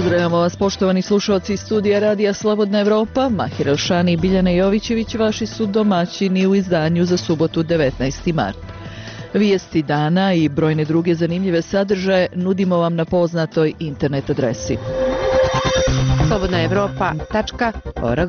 Pozdravljamo vas, poštovani slušalci iz studija Radija Slobodna Evropa. Mahir Elšani i Biljana Jovićević vaši su domaćini u izdanju za subotu 19. mart. Vijesti dana i brojne druge zanimljive sadržaje nudimo vam na poznatoj internet adresi slobodnaevropa.org.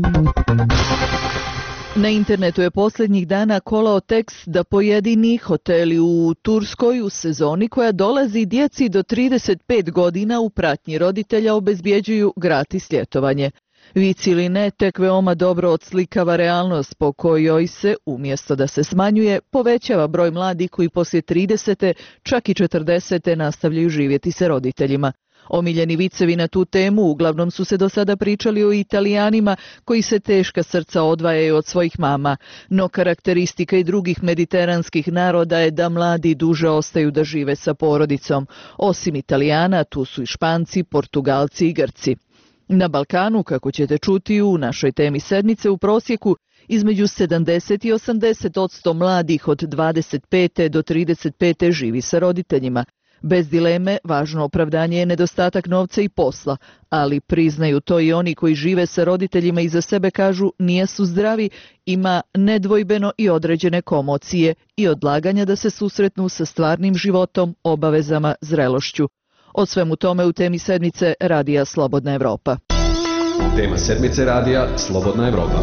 Na internetu je posljednjih dana kolao tekst da pojedini hoteli u Turskoj u sezoni koja dolazi djeci do 35 godina u pratnji roditelja obezbjeđuju gratis ljetovanje. Vic ili ne, tek veoma dobro odslikava realnost po kojoj se, umjesto da se smanjuje, povećava broj mladih koji poslije 30. čak i 40. nastavljaju živjeti sa roditeljima. Omiljeni vicevi na tu temu uglavnom su se do sada pričali o Italijanima koji se teška srca odvajaju od svojih mama, no karakteristika i drugih mediteranskih naroda je da mladi duže ostaju da žive sa porodicom. Osim Italijana, tu su i Španci, Portugalci i Grci. Na Balkanu, kako ćete čuti u našoj temi sedmice, u prosjeku između 70 i 80% mladih od 25. do 35. živi sa roditeljima. Bez dileme, važno opravdanje je nedostatak novca i posla, ali priznaju to i oni koji žive sa roditeljima i za sebe kažu nijesu zdravi, ima nedvojbeno i određene komocije i odlaganja da se susretnu sa stvarnim životom, obavezama, zrelošću. O svemu tome u temi sedmice Radija Slobodna Evropa. Tema sedmice Radija Slobodna Evropa.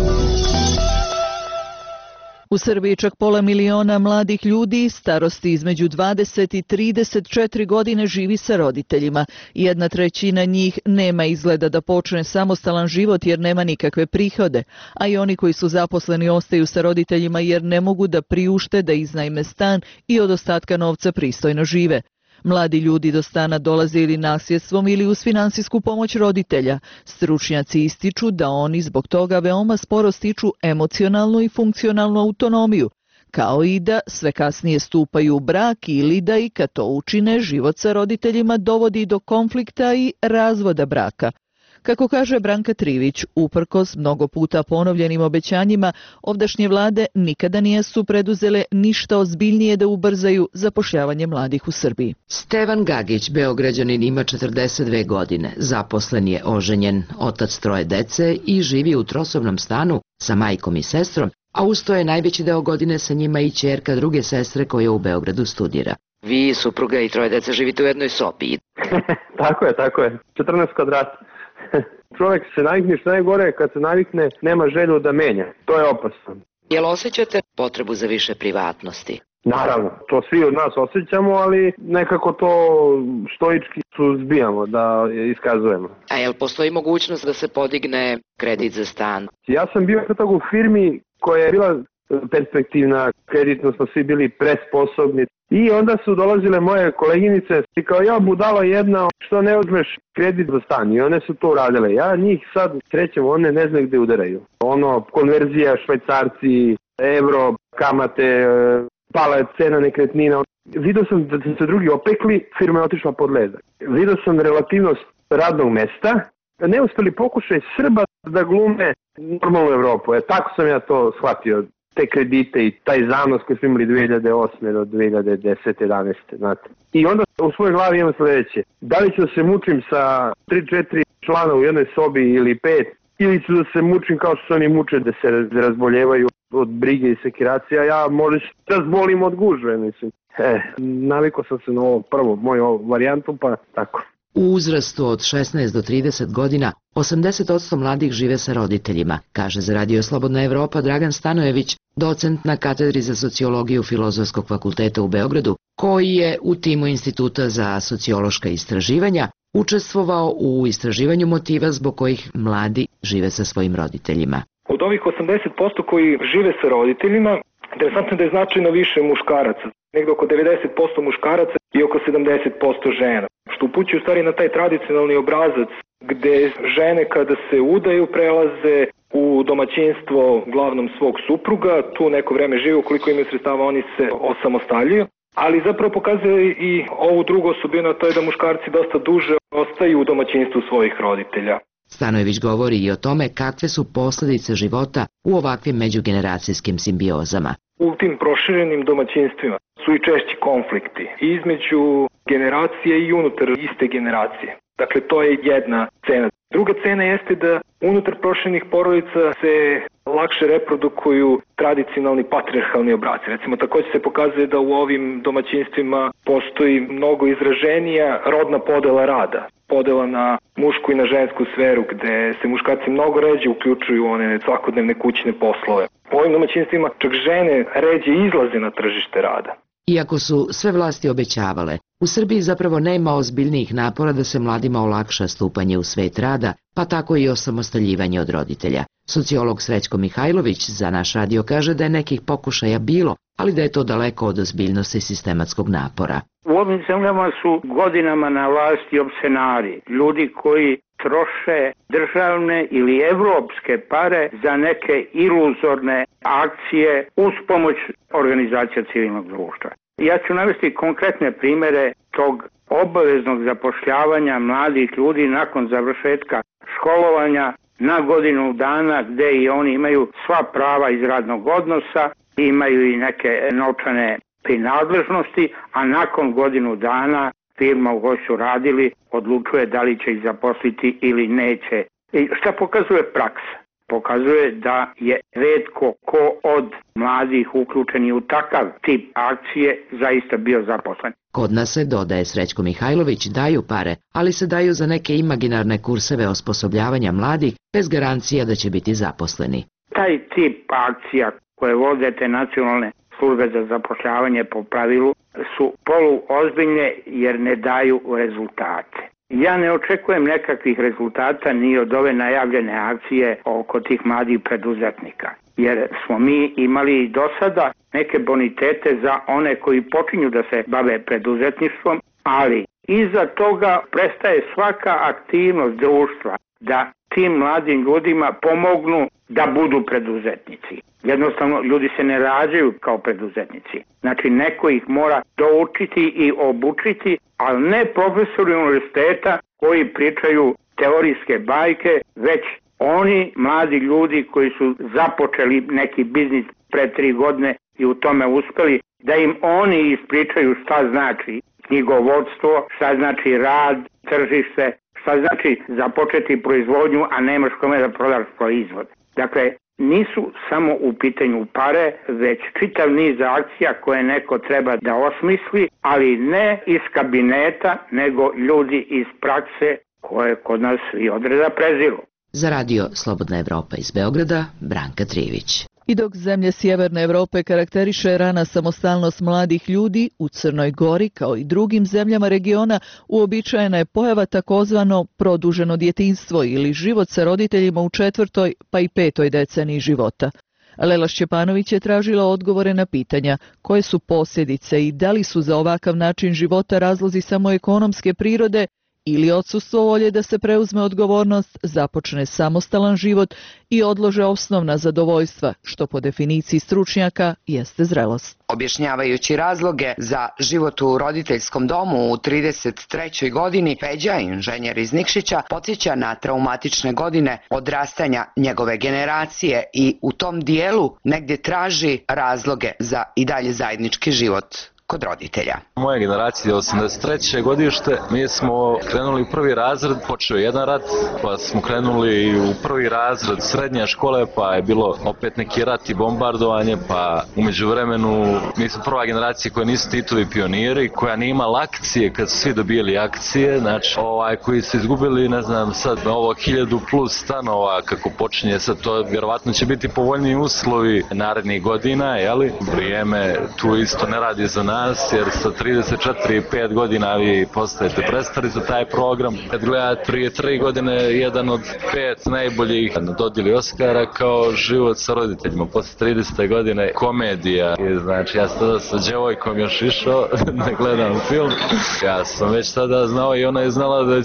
U Srbiji čak 500 miliona mladih ljudi starosti između 20 i 34 godine živi sa roditeljima. 1/3 njih nema izgleda da počne samostalan život jer nema nikakve prihode, a i oni koji su zaposleni ostaju sa roditeljima jer ne mogu da priušte da iznajme stan i od ostatka novca pristojno žive. Mladi ljudi do stana dolaze ili nasljedstvom ili uz finansijsku pomoć roditelja. Stručnjaci ističu da oni zbog toga veoma sporo stiču emocionalnu i funkcionalnu autonomiju, kao i da sve kasnije stupaju u brak ili da i kad to učine, život sa roditeljima dovodi do konflikta i razvoda braka. Kako kaže Branka Trivić, uprkos mnogo puta ponovljenim obećanjima, ovdašnje vlade nikada nisu preduzele ništa ozbiljnije da ubrzaju zapošljavanje mladih u Srbiji. Stevan Gagić, Beograđanin, ima 42 godine, zaposlen je, oženjen, otac 3 dece i živi u trosobnom stanu sa majkom i sestrom, a uz to je najveći deo godine sa njima i ćerka druge sestre koja u Beogradu studira. Vi, supruga i 3 dece, živite u jednoj sobi. Tako je. 14 kvadrata. Čovjek se navikne, što najgore, kad se navikne, nema želju da menja. To je opasno. Jel osjećate potrebu za više privatnosti? Naravno, to svi od nas osjećamo, ali nekako to stoički suzbijamo, da iskazujemo. A jel postoji mogućnost da se podigne kredit za stan? Ja sam bio u firmi koja je bila perspektivna, kreditno smo svi bili presposobni. I onda su dolazile moje koleginice i kao ja budala jedna, što ne uzmeš kredit za stan, i one su to uradile. Ja njih sad srećem, one ne znaju gde udaraju. Konverzija, švajcarci, evro, kamate, pala je cena nekretnina. Vidio sam da se drugi opekli, firma je otišla pod led. Vidio sam relativnost radnog mesta, neuspeli pokušaj Srba da glume normalnu Evropu. Tako sam ja to shvatio. Te kredite i taj zanos koji smo imali 2008. do 2010. 11. znate. I onda u svojoj glavi imam sljedeće. Da li ću da se mučim sa 3-4 člana u jednoj sobi ili 5, ili ću da se mučim kao što se oni muče da se razboljevaju od brige i sekiracija, ja možda se razbolim od gužve, mislim. Navikao sam se na ovo prvo, moju varijantu, pa tako. U uzrastu od 16 do 30 godina 80% mladih žive sa roditeljima, kaže za Radio Slobodna Evropa Dragan Stanojević, docent na katedri za sociologiju Filozofskog fakulteta u Beogradu, koji je u timu Instituta za sociološka istraživanja učestvovao u istraživanju motiva zbog kojih mladi žive sa svojim roditeljima. Od ovih 80% koji žive sa roditeljima, interesantno je da je značajno više muškaraca, negdje oko 90% muškaraca i oko 70% žena. Što upućuje u stvari na taj tradicionalni obrazac gde žene kada se udaju prelaze u domaćinstvo uglavnom svog supruga, tu neko vreme žive, ukoliko imaju sredstava oni se osamostaljuju, ali zapravo pokazuje i ovu drugu osobinu, a to je da muškarci dosta duže ostaju u domaćinstvu svojih roditelja. Stanojević govori i o tome kakve su posljedice života u ovakvim međugeneracijskim simbiozama. U tim proširenim domaćinstvima su i češći konflikti između generacije i unutar iste generacije. Dakle, to je jedna cena. Druga cena jeste da unutar proširenih porodica se lakše reprodukuju tradicionalni patrijarhalni obraci. Recimo, takođe se pokazuje da u ovim domaćinstvima postoji mnogo izraženija rodna podela rada. Podela na mušku i na žensku sferu, gde se muškarci mnogo ređe uključuju u one svakodnevne kućne poslove. U ovim domaćinstvima čak žene ređe izlaze na tržište rada. Iako su sve vlasti obećavale, u Srbiji zapravo nema ozbiljnijih napora da se mladima olakša stupanje u svet rada, pa tako i osamostaljivanje od roditelja. Sociolog Srećko Mihajlović za naš radio kaže da je nekih pokušaja bilo, ali da je to daleko od ozbiljnosti sistematskog napora. U ovim zemljama su godinama na vlasti opsenari, ljudi koji troše državne ili evropske pare za neke iluzorne akcije uz pomoć organizacija civilnog društva. Ja ću navesti konkretne primere tog obaveznog zapošljavanja mladih ljudi nakon završetka školovanja na godinu dana, gde i oni imaju sva prava iz radnog odnosa, imaju i neke novčane prinadležnosti, a nakon godinu dana firma u kojoj su radili odlučuje da li će ih zaposliti ili neće. I šta pokazuje praksa? Pokazuje da je retko ko od mladih uključeni u takav tip akcije zaista bio zaposlen. Kod nas se, dodaje Srećko Mihajlović, daju pare, ali se daju za neke imaginarne kurseve osposobljavanja mladih bez garancija da će biti zaposleni. Taj tip akcija koje vode te nacionalne službe za zapošljavanje po pravilu su poluozbiljne jer ne daju rezultate. Ja ne očekujem nekakvih rezultata ni od ove najavljene akcije oko tih mladih preduzetnika, jer smo mi imali i do sada neke bonitete za one koji počinju da se bave preduzetništvom, ali iza toga prestaje svaka aktivnost društva da tim mladim ljudima pomognu da budu preduzetnici. Jednostavno, ljudi se ne rađaju kao preduzetnici. Znači, neko ih mora doučiti i obučiti, ali ne profesori univerziteta koji pričaju teorijske bajke, već oni mladi ljudi koji su započeli neki biznis pre 3 godine i u tome uspeli, da im oni ispričaju šta znači knjigovodstvo, šta znači rad, tržište, šta znači započeti proizvodnju, a nemaš kome da prodaš proizvod. Dakle, nisu samo u pitanju pare, već čitav niz akcija koje neko treba da osmisli, ali ne iz kabineta, nego ljudi iz prakse koje kod nas i odreda preziru. Za radio Slobodna Evropa iz Beograda, Branka Trivić. I dok zemlje Sjeverne Evrope karakteriše rana samostalnost mladih ljudi, u Crnoj Gori, kao i drugim zemljama regiona, uobičajena je pojava takozvano produženo djetinjstvo ili život sa roditeljima u 4. pa i 5. deceniji života. Lela Šćepanović je tražila odgovore na pitanja koje su posljedice i da li su za ovakav način života razlozi samo ekonomske prirode ili odsustvo volje da se preuzme odgovornost, započne samostalan život i odlože osnovna zadovoljstva, što po definiciji stručnjaka jeste zrelost. Objašnjavajući razloge za život u roditeljskom domu u 33. godini, Peđa, inženjer iz Nikšića, podsjeća na traumatične godine odrastanja njegove generacije i u tom dijelu negdje traži razloge za i dalje zajednički život kod roditelja. Moja generacija je 83. godište, mi smo krenuli u prvi razred, počeo jedan rat, pa smo krenuli u prvi razred srednje škole, pa je bilo opet neki rat i bombardovanje, pa u međuvremenu mi smo prva generacija koja nisu Titovi pioniri, koja nije imala akcije kad su svi dobijeli akcije, znači koji su izgubili, ne znam, sad ovo 1000 plus stanova kako počinje sad, to vjerovatno će biti povoljniji uslovi narednih godina, jeli? Vrijeme tu isto ne radi za nas, jer sa 34 i 5 godina vi postajete prestari za taj program. Kad gledate prije 3 godine jedan od 5 najboljih dodjeli Oscara kao život sa roditeljima. Posle 30. godine komedija. I znači ja sam tada sa djevojkom još išao da gledam film. Ja sam već tada znao i ona je znala da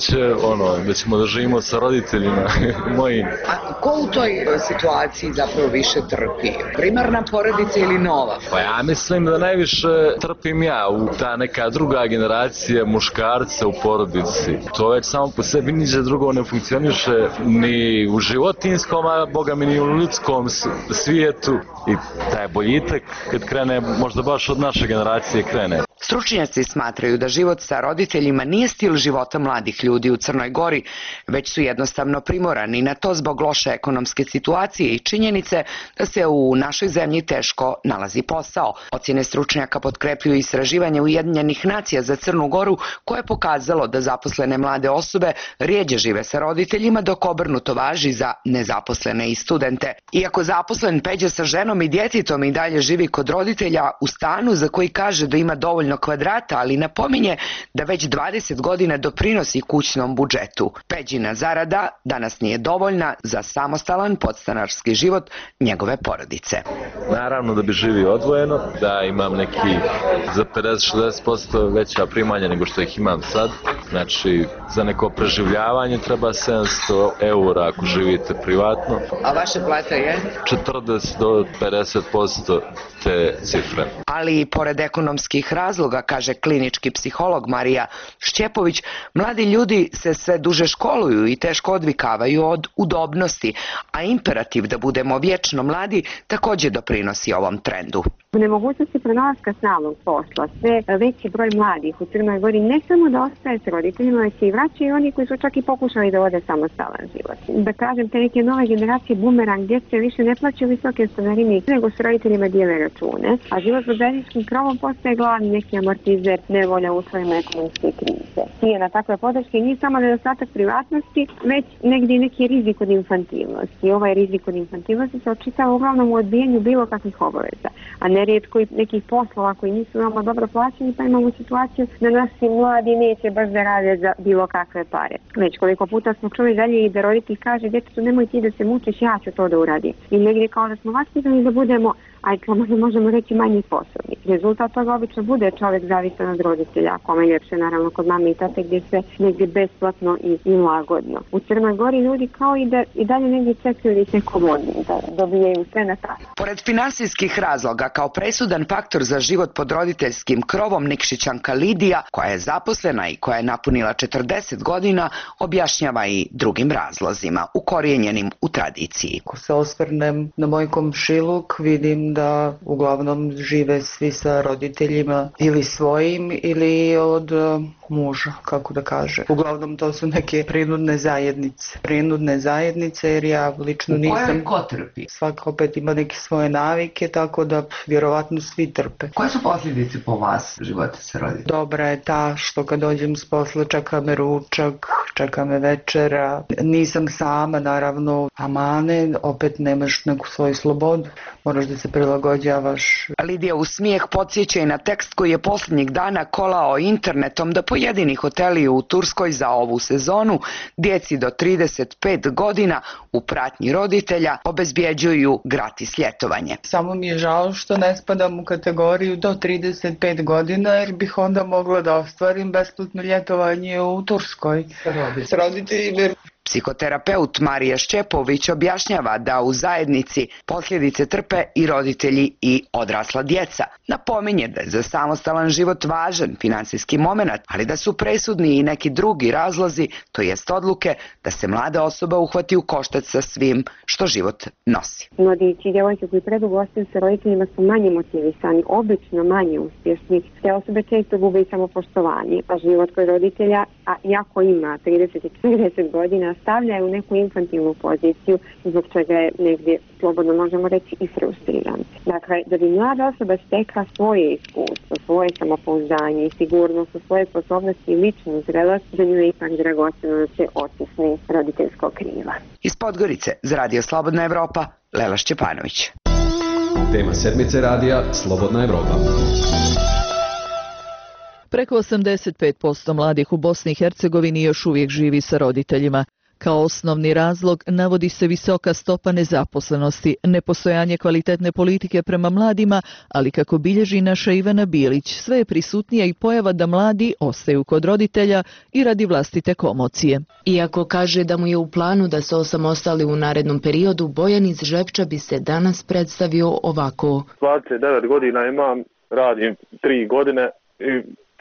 ćemo da živimo sa roditeljima mojim. A ko u toj situaciji zapravo više trpi? Primarna porodica ili nova? Pa ja mislim da najviše trpim ja, u ta neka druga generacija muškarca u porodici. To već samo po sebi niđe drugo ne funkcioniše ni u životinskom, a boga mi ni u ljudskom svijetu. I taj boljitak kad krene, možda baš od naše generacije krene. Stručnjaci smatraju da život sa roditeljima nije stil života mladih ljudi u Crnoj Gori, već su jednostavno primorani na to zbog loše ekonomske situacije i činjenice da se u našoj zemlji teško nalazi posao. Ocjene stručnjaka potkrepljuju istraživanje Ujedinjenih nacija za Crnu Goru koje je pokazalo da zaposlene mlade osobe rjeđe žive sa roditeljima, dok obrnuto važi za nezaposlene i studente. Iako zaposlen Peđa sa ženom i djetetom i dalje živi kod roditelja u stanu za koji kaže da ima dovoljno kvadrata, ali napominje da već 20 godina doprinosi kućnom budžetu. Peđina zarada danas nije dovoljna za samostalan podstanarski život njegove porodice. Naravno da bi živio odvojeno, da imam neki za 50-60% veća primanja nego što ih imam sad. Znači, za neko preživljavanje treba 700 eura ako živite privatno. A vaša plata je? 40 do 50% te cifre. Ali i pored ekonomskih razloga, kaže klinički psiholog Marija Šćepović, mladi ljudi se sve duže školuju i teško odvikavaju od udobnosti, a imperativ da budemo vječno mladi također doprinosi ovom trendu. U nemogućnosti pronalaska stalnog posla, sve veći broj mladih u Crnoj Gori ne samo da ostaje s roditeljima, već se i vraćaju oni koji su čak i pokušali da vode samostalan život. Da kažem, te neke nove generacije bumerang, djece više ne plaćaju visoke stanarine, nego s roditeljima dijele račune, a život pod zajedničkim krovom postaje glavni neki amortizer nevolja u uslovima ekonomske krize. Cijena takve podrške nije samo nedostatak privatnosti, već negdje neki rizik od infantilnosti. Ovaj rizik od infantilnosti se očitava uglavnom u odbijanju bilo kakvih obaveza, a nerijetko i nekih poslova koji nisu veoma dobro plaćeni, pa imamo situaciju da naši mladi neće baš da rade za bilo kakve pare. Već koliko puta smo čuli dalje i da roditelj kaže djetetu nemoj ti da se mučiš, ja ću to da uradim. I negdje kao da smo vaspitani da budemo, možemo reći, manje sposobni. Rezultat toga obično bude čovjek zavisan od roditelja, kome ljepše naravno kod mame i tate gdje se negdje besplatno i lagodno. U Crnoj Gori ljudi kao i dalje negdje čekaju da ih neko vodi, da dobijaju sve na tas. Pored finansijskih razloga, kao presudan faktor za život pod roditeljskim krovom, Nikšićanka Lidija, koja je zaposlena i koja je napunila 40 godina, objašnjava i drugim razlozima, ukorijenjenim u tradiciji. Ako se osvrnem na moj komšiluk, vidim da uglavnom žive svi sa roditeljima ili svojim ili od muža, kako da kaže. Uglavnom to su neke prinudne zajednice. Prinudne zajednice jer ja lično nisam... Ko trpi? Svaka opet ima neke svoje navike, tako da vjerovatno svi trpe. Koje su posljedice po vas života sa roditeljima? Dobra je ta što kad dođem s posla čeka me ručak, čeka me večera. Nisam sama, naravno, amane, opet nemaš neku svoju slobodu. Moraš da se prilagođavaš. Lidija u smijeh podsjeća i na tekst koji je posljednjih dana kolao internetom da pojedini hoteli u Turskoj za ovu sezonu djeci do 35 godina u pratnji roditelja obezbjeđuju gratis ljetovanje. Samo mi je žao što ne spadam u kategoriju do 35 godina jer bih onda mogla da ostvarim besplatno ljetovanje u Turskoj s roditeljima. Psihoterapeut Marija Šćepović objašnjava da u zajednici posljedice trpe i roditelji i odrasla djeca. Napominje da je za samostalan život važan financijski moment, ali da su presudni i neki drugi razlozi, to jest odluke da se mlada osoba uhvati u koštac sa svim što život nosi. Mladići i djevojke koji predugo ostaju sa roditeljima su manje motivisani, obično manje uspješni. Te osobe često gube i samopoštovanje, a život kod roditelja, a iako ima 30 i 40 godina, stavlja je u neku infantilnu poziciju, zbog čega je negdje, slobodno možemo reći, i frustriran. Dakle, da bi mlada osoba stekla svoje iskustvo, svoje samopouzdanje i sigurnost u svoje sposobnosti i ličnu zrelost, za nju je ipak dragocjeno da se otisne roditeljskog kriva. Iz Podgorice za Radio Slobodna Evropa, Lela Šćepanović. Tema sedmice radija Slobodna Evropa. Preko 85% mladih u Bosni i Hercegovini još uvijek živi sa roditeljima. Kao osnovni razlog navodi se visoka stopa nezaposlenosti, nepostojanje kvalitetne politike prema mladima, ali kako bilježi naša Ivana Bilić, sve je prisutnija i pojava da mladi ostaju kod roditelja i radi vlastite komocije. Iako kaže da mu je u planu da se osamostali u narednom periodu, Bojan iz Žepča bi se danas predstavio ovako. 29 godina imam, radim 3 godine i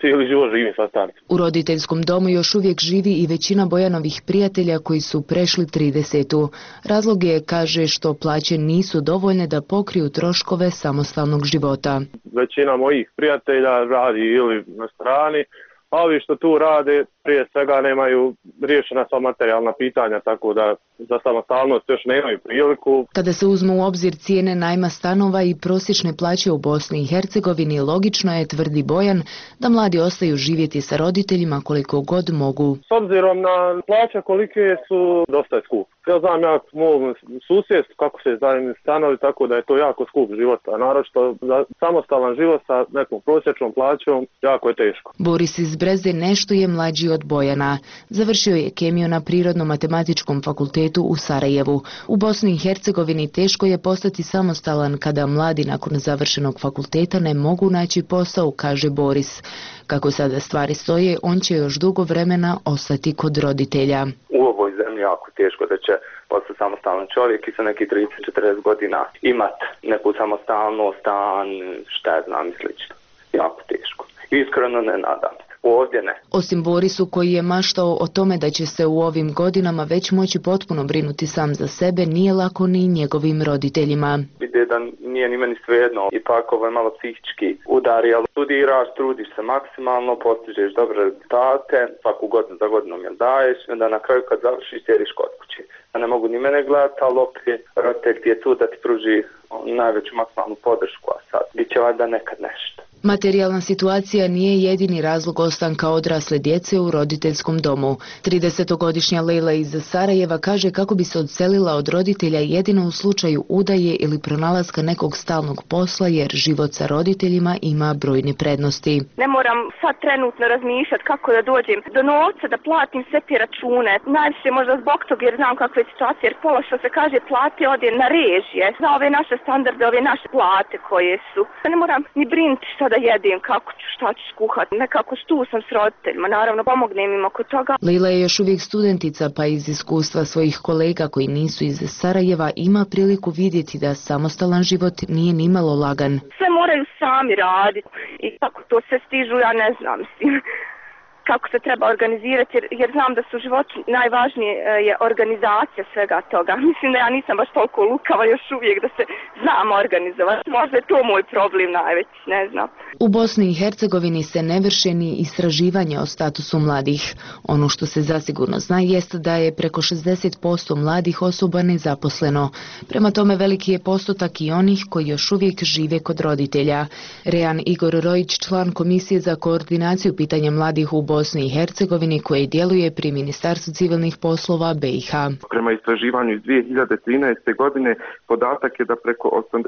cijeli život živim sa starcem. U roditeljskom domu još uvijek živi i većina Bojanovih prijatelja koji su prešli 30. Razlog je, kaže, što plaće nisu dovoljne da pokriju troškove samostalnog života. Većina mojih prijatelja radi ili na strani, a ovi što tu rade prije svega nemaju riješena sva materijalna pitanja, tako da za samostalnost još nemaju priliku. Kada se uzmu u obzir cijene najma stanova i prosječne plaće u Bosni i Hercegovini, logično je, tvrdi Bojan, da mladi ostaju živjeti sa roditeljima koliko god mogu. S obzirom na plaće kolike su, dosta je skup. Ja znam u mom susjedstvu kako se izdaju stanovi, tako da je to jako skup život, a naročito za samostalan život sa nekom prosječnom plaćom jako je teško. Boris iz Brezde nešto je mlađi od Bojana. Završio je kemiju na Prirodno-matematičkom fakultetu u Sarajevu. U Bosni i Hercegovini teško je postati samostalan kada mladi nakon završenog fakulteta ne mogu naći posao, kaže Boris. Kako sada stvari stoje, on će još dugo vremena ostati kod roditelja. U ovoj zemlji jako teško da će postati samostalan čovjek i sa neki 30-40 godina imat neku samostalnost, stan, šta ja znam i slično. Jako teško. Iskreno ne nadam se. Ovdje ne. Osim Borisu koji je maštao o tome da će se u ovim godinama već moći potpuno brinuti sam za sebe, nije lako ni njegovim roditeljima. Vide da nije ni meni svejedno, ipak ovo je malo psihički udari, ali studiraš, trudiš se maksimalno, postižeš dobre rezultate, svaku godinu za godinom jel daješ, i onda na kraju kad završiš sjediš kod kuće. Ja ne mogu ni mene gledati, ali opet roditelj ti je tu da ti pruži najveću maksimalnu podršku, a sad bit će valjda nekad nešto. Materijalna situacija nije jedini razlog ostanka odrasle djece u roditeljskom domu. 30-godišnja Lejla iz Sarajeva kaže kako bi se odselila od roditelja jedino u slučaju udaje ili pronalaska nekog stalnog posla, jer život sa roditeljima ima brojne prednosti. Ne moram sad trenutno razmišljati kako da dođem do novca da platim sve te račune. Najviše možda zbog toga jer znam kakve je situacije, jer pola što se kaže plate ode na režije, za ove naše standarde, ove naše plate koje su. Ne moram ni brinuti šta da jedem, kako ću, šta ću skuhati. Nekako tu sam s roditeljima, naravno pomognem im oko toga. Lila je još uvijek studentica, pa iz iskustva svojih kolega koji nisu iz Sarajeva ima priliku vidjeti da samostalan život nije nimalo lagan. Sve moraju sami raditi i kako to sve stižu, ja ne znam, mislim kako se treba organizirati, jer znam da su u životu najvažnije je organizacija svega toga. Mislim da ja nisam baš toliko lukava još uvijek da se znam organizovati. Možda je to moj problem najveći, ne znam. U Bosni i Hercegovini se ne vrše ni istraživanja o statusu mladih. Ono što se zasigurno zna jest da je preko 60% mladih osoba nezaposleno. Prema tome veliki je postotak i onih koji još uvijek žive kod roditelja. Rejan Igor Rojić, član Komisije za koordinaciju pitanja mladih u Bosni i Hercegovini koji djeluje pri Ministarstvu civilnih poslova BiH. Prema istraživanju iz 2013. godine podatak je da preko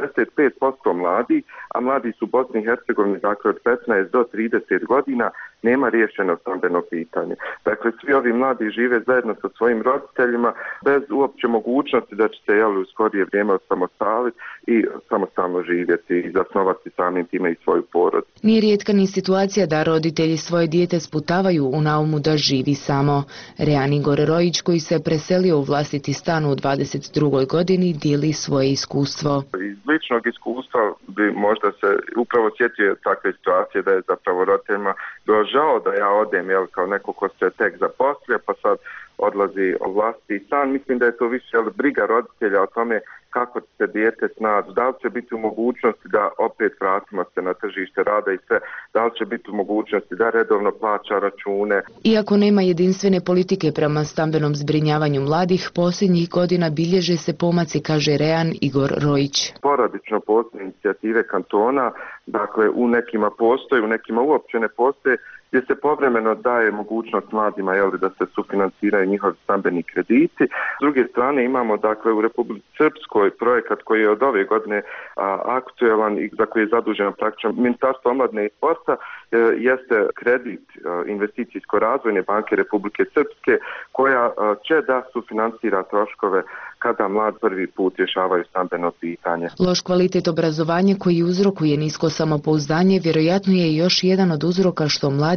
85% mladih, a mladi su u Bosni i Hercegovini dakle od 15 do 30 godina, nema riješeno stambeno pitanje. Dakle, svi ovi mladi žive zajedno sa svojim roditeljima bez uopće mogućnosti da će se u skorije vrijeme osamostaliti i samostalno živjeti i zasnovati samim time i svoju porodicu. Nije rijetka ni situacija da roditelji svoje dijete sputavaju u naumu da živi samo. Rejan Igor Rojić, koji se preselio u vlastiti stan u 22. godini, dijeli svoje iskustvo. Iz ličnog iskustva bi možda se upravo sjetio takve situacije da je zapravo roditeljima bilo žao da ja odem kao neko ko se tek zaposlio pa sad odlazi u vlastiti stan. Mislim da je to više briga roditelja o tome kako će se dijete snaći, da li će biti u mogućnosti da opet vratimo se na tržište rada i sve, da li će biti u mogućnosti da redovno plaća račune. Iako nema jedinstvene politike prema stambenom zbrinjavanju mladih, posljednjih godina bilježe se pomaci, kaže Rejan Igor Rojić. Poradično postoje inicijative kantona, dakle u nekima postoje, u nekima uopće ne postoje, gdje se povremeno daje mogućnost mladima da se sufinanciraju njihovi stambeni krediti. S druge strane imamo dakle u Republici Srpskoj projekat koji je od ove godine aktuelan i za koji je zaduženo praktično Ministarstvo omladine i sporta, jeste kredit Investicijsko-razvojne banke Republike Srpske koja će da sufinancira troškove kada mladi prvi put rješavaju stambeno pitanje. Loš kvalitet obrazovanja koji uzrokuje nisko samopouzdanje vjerojatno je još jedan od uzroka što mladi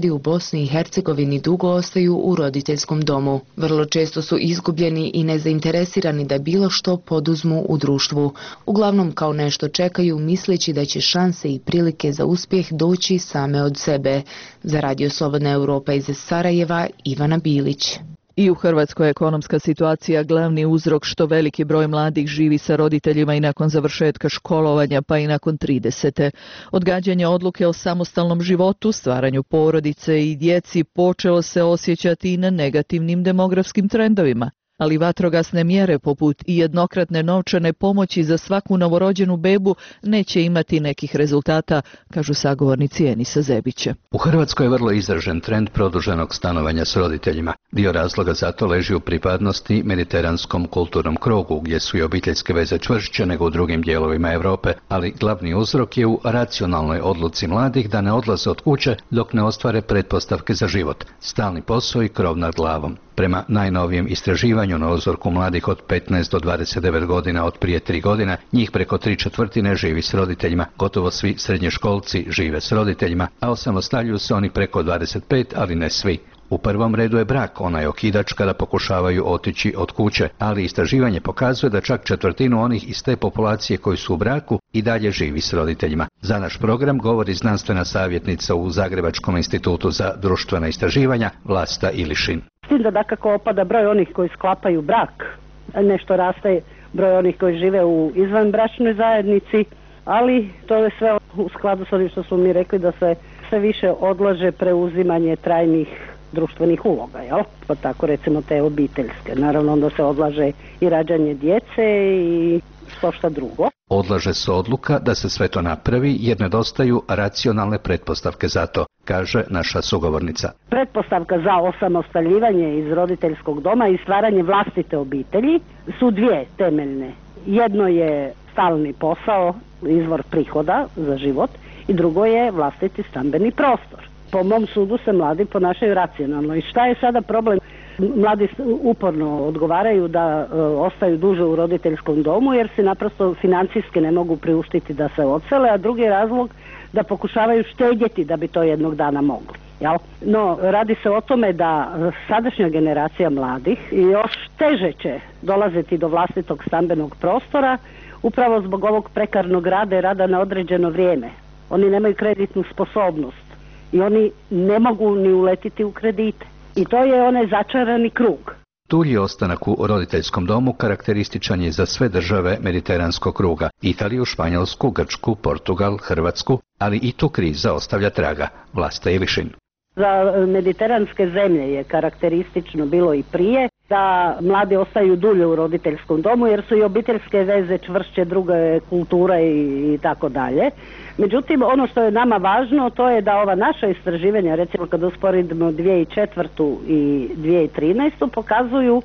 mladi u Bosni i Hercegovini dugo ostaju u roditeljskom domu. Vrlo često su izgubljeni i nezainteresirani da bilo što poduzmu u društvu. Uglavnom kao nešto čekaju misleći da će šanse i prilike za uspjeh doći same od sebe. Za Radio Slobodna Europa iz Sarajeva, Ivana Bilić. I u Hrvatskoj je ekonomska situacija glavni uzrok što veliki broj mladih živi sa roditeljima i nakon završetka školovanja pa i nakon 30. Odgađanje odluke o samostalnom životu, stvaranju porodice i djeci počelo se osjećati i na negativnim demografskim trendovima. Ali vatrogasne mjere poput i jednokratne novčane pomoći za svaku novorođenu bebu neće imati nekih rezultata, kažu sagovornici Enisa Zebića. U Hrvatskoj je vrlo izražen trend produženog stanovanja s roditeljima. Dio razloga za to leži u pripadnosti mediteranskom kulturnom krugu, gdje su i obiteljske veze čvršće nego u drugim dijelovima Europe, ali glavni uzrok je u racionalnoj odluci mladih da ne odlaze od kuće dok ne ostvare pretpostavke za život, stalni posao i krov nad glavom. Prema najnovijem istraživanju na uzorku mladih od 15 do 29 godina od prije 3 godina, njih preko 3/4 živi s roditeljima, gotovo svi srednjoškolci žive s roditeljima, a osamostaljuju se oni preko 25, ali ne svi. U prvom redu je brak, onaj okidač kada pokušavaju otići od kuće, ali istraživanje pokazuje da čak 1/4 onih iz te populacije koji su u braku i dalje živi s roditeljima. Za naš program govori znanstvena savjetnica u Zagrebačkom institutu za društvena istraživanja Vlasta Ilišin. S tim da dakako opada broj onih koji sklapaju brak, nešto raste broj onih koji žive u izvanbračnoj zajednici, ali to je sve u skladu s onim što smo mi rekli da se sve više odlaže preuzimanje trajnih društvenih uloga, jel? Pa tako recimo te obiteljske. Naravno onda se odlaže i rađanje djece i što šta drugo. Odlaže se odluka da se sve to napravi jer nedostaju racionalne pretpostavke za to, kaže naša sugovornica. Pretpostavka za osamostaljivanje iz roditeljskog doma i stvaranje vlastite obitelji su dvije temeljne. Jedno je stalni posao, izvor prihoda za život, i drugo je vlastiti stambeni prostor. Po mom sudu se mladi ponašaju racionalno. I šta je sada problem? Mladi uporno odgovaraju da ostaju duže u roditeljskom domu jer se naprosto financijski ne mogu priuštiti da se odsele, a drugi razlog da pokušavaju štedjeti da bi to jednog dana mogli. Jel? No, radi se o tome da sadašnja generacija mladih još teže će dolaziti do vlastitog stambenog prostora upravo zbog ovog prekarnog rada i rada na određeno vrijeme. Oni nemaju kreditnu sposobnost i oni ne mogu ni uletiti u kredite. I to je onaj začarani krug. Dulji ostanak u roditeljskom domu karakterističan je za sve države mediteranskog kruga, Italiju, Španjolsku, Grčku, Portugal, Hrvatsku, ali i tu kriza ostavlja traga. Vlasta Ilišin. Za mediteranske zemlje je karakteristično bilo i prije da mladi ostaju dulje u roditeljskom domu jer su i obiteljske veze čvršće, druge kulture i tako dalje. Međutim, ono što je nama važno to je da ova naša istraživanja, recimo kad usporedimo 2004. i 2013. pokazuju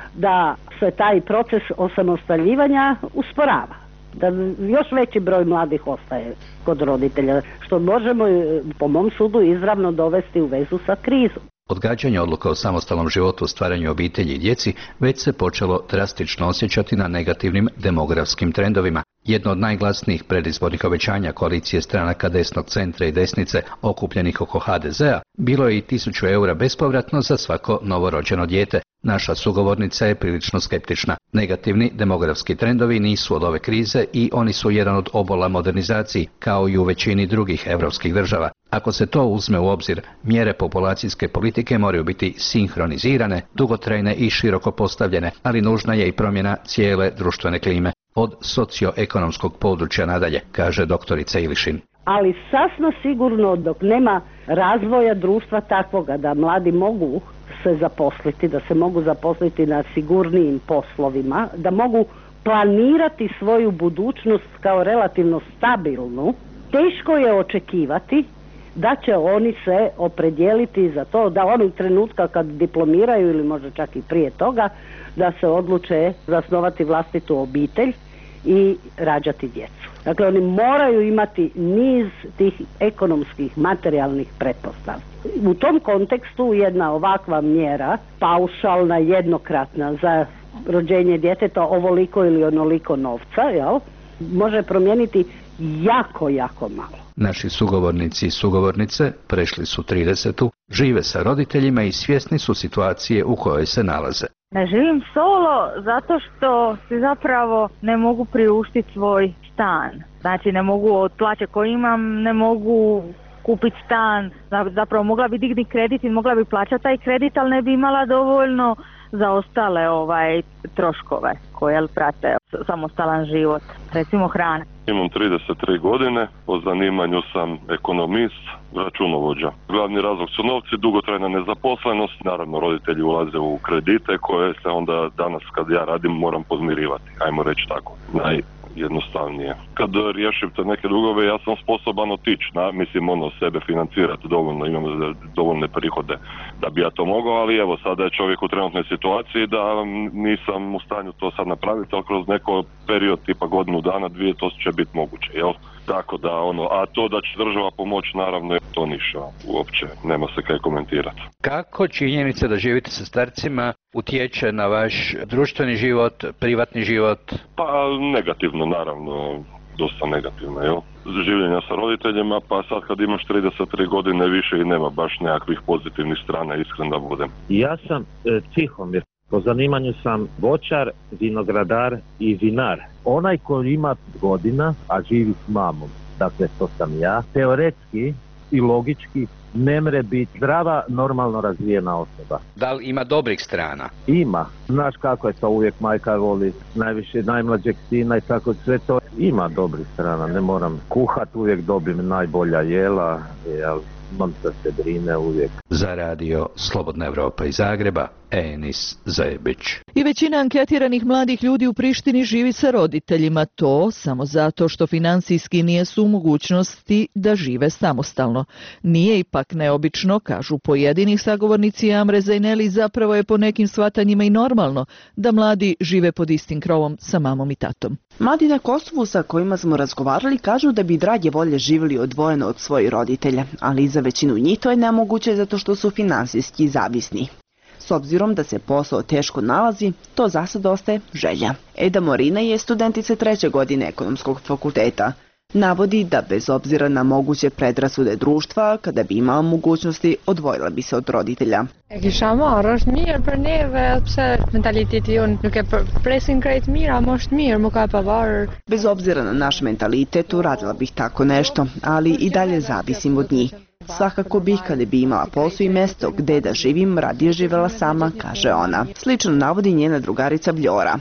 da se taj proces osamostaljivanja usporava. Da još veći broj mladih ostaje kod roditelja, što možemo po mom sudu izravno dovesti u vezu sa krizom. Odgađanje odluka o samostalnom životu, stvaranju obitelji i djeci već se počelo drastično osjećati na negativnim demografskim trendovima. Jedno od najglasnijih predizbornih obećanja koalicije stranaka desnog centra i desnice okupljenih oko HDZ-a bilo je i 1000 eura bespovratno za svako novorođeno dijete. Naša sugovornica je prilično skeptična. Negativni demografski trendovi nisu od ove krize i oni su jedan od obola modernizaciji, kao i u većini drugih europskih država. Ako se to uzme u obzir, mjere populacijske politike moraju biti sinhronizirane, dugotrajne i široko postavljene, ali nužna je i promjena cijele društvene klime. Od socioekonomskog područja nadalje, kaže doktorica Ilišin. Ali sasvim sigurno dok nema razvoja društva takvoga da mladi mogu se zaposliti, da se mogu zaposliti na sigurnijim poslovima, da mogu planirati svoju budućnost kao relativno stabilnu, teško je očekivati da će oni se opredijeliti za to da onog trenutka kad diplomiraju ili možda čak i prije toga da se odluče zasnovati vlastitu obitelj i rađati djecu. Dakle, oni moraju imati niz tih ekonomskih, materijalnih pretpostavki. U tom kontekstu jedna ovakva mjera, paušalna, jednokratna za rođenje djeteta ovoliko ili onoliko novca, jel, može promijeniti jako malo. Naši sugovornici i sugovornice prešli su 30, žive sa roditeljima i svjesni su situacije u kojoj se nalaze. Ne živim solo zato što si zapravo ne mogu priuštiti svoj stan. Znači ne mogu od plaće koju imam, ne mogu kupiti stan. Zapravo mogla bi digni kredit i mogla bi plaćati taj kredit, ali ne bi imala dovoljno za ostale troškove koje prate samostalan život. Recimo hrana. Imam 33 godine, po zanimanju sam ekonomist, računovođa. Glavni razlog su novci, dugotrajna nezaposlenost, naravno roditelji ulaze u kredite koje se onda danas kad ja radim moram podmirivati, ajmo reći tako, najjednostavnije. Kad riješim te neke dugove ja sam sposoban otići, sebe financirati dovoljno, imam dovoljne prihode da bi ja to mogao, ali evo sada je čovjek u trenutnoj situaciji da nisam u stanju to sad napraviti, ali kroz neko period tipa godinu dana, 2 to će biti moguće, jel? Tako da a to da će država pomoći naravno to ništa, uopće nema se kaj komentirati. Kako činjenica da živite sa starcima utječe na vaš društveni život, privatni život? Pa negativno naravno, dosta negativno, jel? Življenja sa roditeljima, pa sad kad imaš 33 godine više i nema baš nekakvih pozitivnih strana, iskren da budem. Ja sam Tihomir. Po zanimanju sam voćar, vinogradar i vinar. Onaj koji ima godina, a živi s mamom, dakle to sam ja, teoretski i logički ne mre biti zdrava, normalno razvijena osoba. Da li ima dobrih strana? Ima. Znaš kako je to, uvijek majka voli najviše najmlađeg sina i tako sve to. Ima dobrih strana, ne moram kuhat, uvijek dobim najbolja jela, imam da se brine uvijek. Za radio Slobodna Evropa iz Zagreba, Enis Zajebić. I većina anketiranih mladih ljudi u Prištini živi sa roditeljima, to samo zato što financijski nisu u mogućnosti da žive samostalno. Nije ipak neobično, kažu pojedini sagovornici Amre Zejneli, zapravo je po nekim shvatanjima i normalno da mladi žive pod istim krovom sa mamom i tatom. Mladi na Kosovu sa kojima smo razgovarali kažu da bi drage volje živjeli odvojeno od svojih roditelja, ali za većinu njih to je nemoguće zato što su finansijski zavisni. S obzirom da se posao teško nalazi, to za sad ostaje želja. Eda Morina je studentica 3. godine ekonomskog fakulteta. Navodi da bez obzira na moguće predrasude društva, kada bi imala mogućnosti, odvojila bi se od roditelja. Bez obzira na naš mentalitet, uradila bih tako nešto, ali i dalje zavisim od njih. Svakako bih, kada bi imala posao i mjesto gdje da živim, radije živjela sama, kaže ona. Slično navodi njena drugarica Vljora.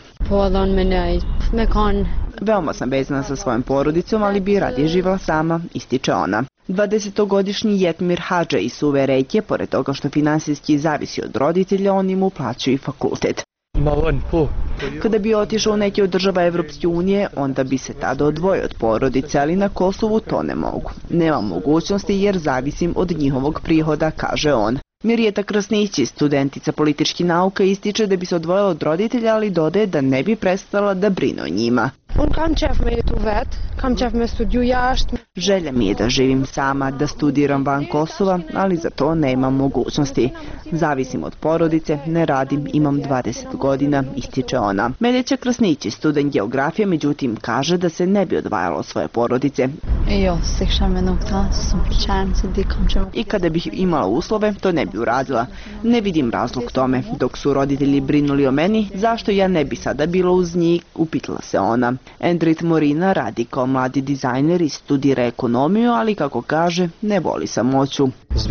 Veoma sam vezana sa svojom porodicom, ali bi radije živjela sama, ističe ona. 20-godišnji Jetmir Hadže iz Suve Reke, pored toga što finansijski zavisi od roditelja, oni mu plaćaju fakultet. Kada bi otišao u neke od država Evropske unije, onda bi se tada odvojio od porodice, ali na Kosovu to ne mogu. Nemam mogućnosti jer zavisim od njihovog prihoda, kaže on. Mirjeta Krasnić, studentica političkih nauka, ističe da bi se odvojila od roditelja, ali dodaje da ne bi prestala da brine o njima. Želja mi je da živim sama, da studiram van Kosova, ali za to nemam mogućnosti. Zavisim od porodice, ne radim, imam 20 godina, ističe ona. Meljeća Krasnić, student geografije, međutim kaže da se ne bi odvajala od svoje porodice. I kada bih imala uslove, to ne bi uradila. Ne vidim razlog tome. Dok su roditelji brinuli o meni, zašto ja ne bi sada bila uz njih, upitala se ona. Endrit Morina radi kao mladi dizajner i studira ekonomiju, ali kako kaže, ne voli samoću.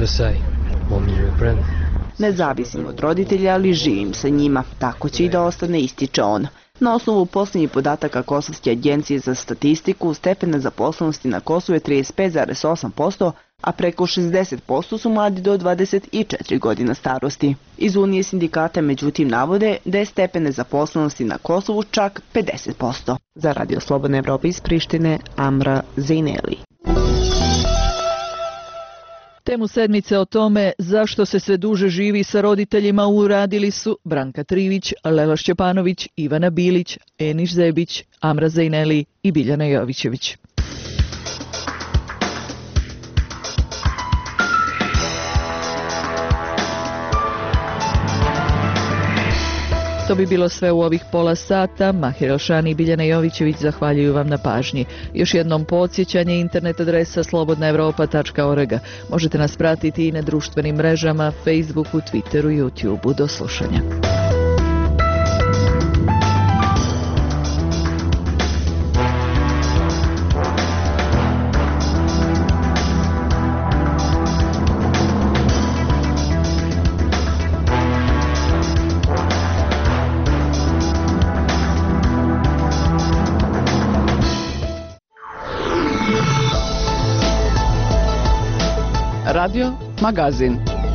Ne zavisim od roditelja, ali živim sa njima. Tako će i da ostane, ističe on. Na osnovu posljednjih podataka Kosovske agencije za statistiku, stepen nezaposlenosti na Kosovu je 35,8%, a preko 60% su mladi do 24 godina starosti. Iz Unije sindikata međutim navode da je stepen nezaposlenosti na Kosovu čak 50%. Za Radio Slobodna Evropa iz Prištine, Amra Zejneli. Temu sedmice o tome zašto se sve duže živi sa roditeljima uradili su Branka Trivić, Lela Šćepanović, Ivana Bilić, Enis Zebić, Amra Zejneli i Biljana Jovićević. To bi bilo sve u ovih pola sata. Mahir Elšani i Biljana Jovićević zahvaljuju vam na pažnji. Još jednom podsjećanje, internet adresa slobodnaevropa.org. Možete nas pratiti i na društvenim mrežama, Facebooku, Twitteru, YouTubeu. Do slušanja. Radio Magazin.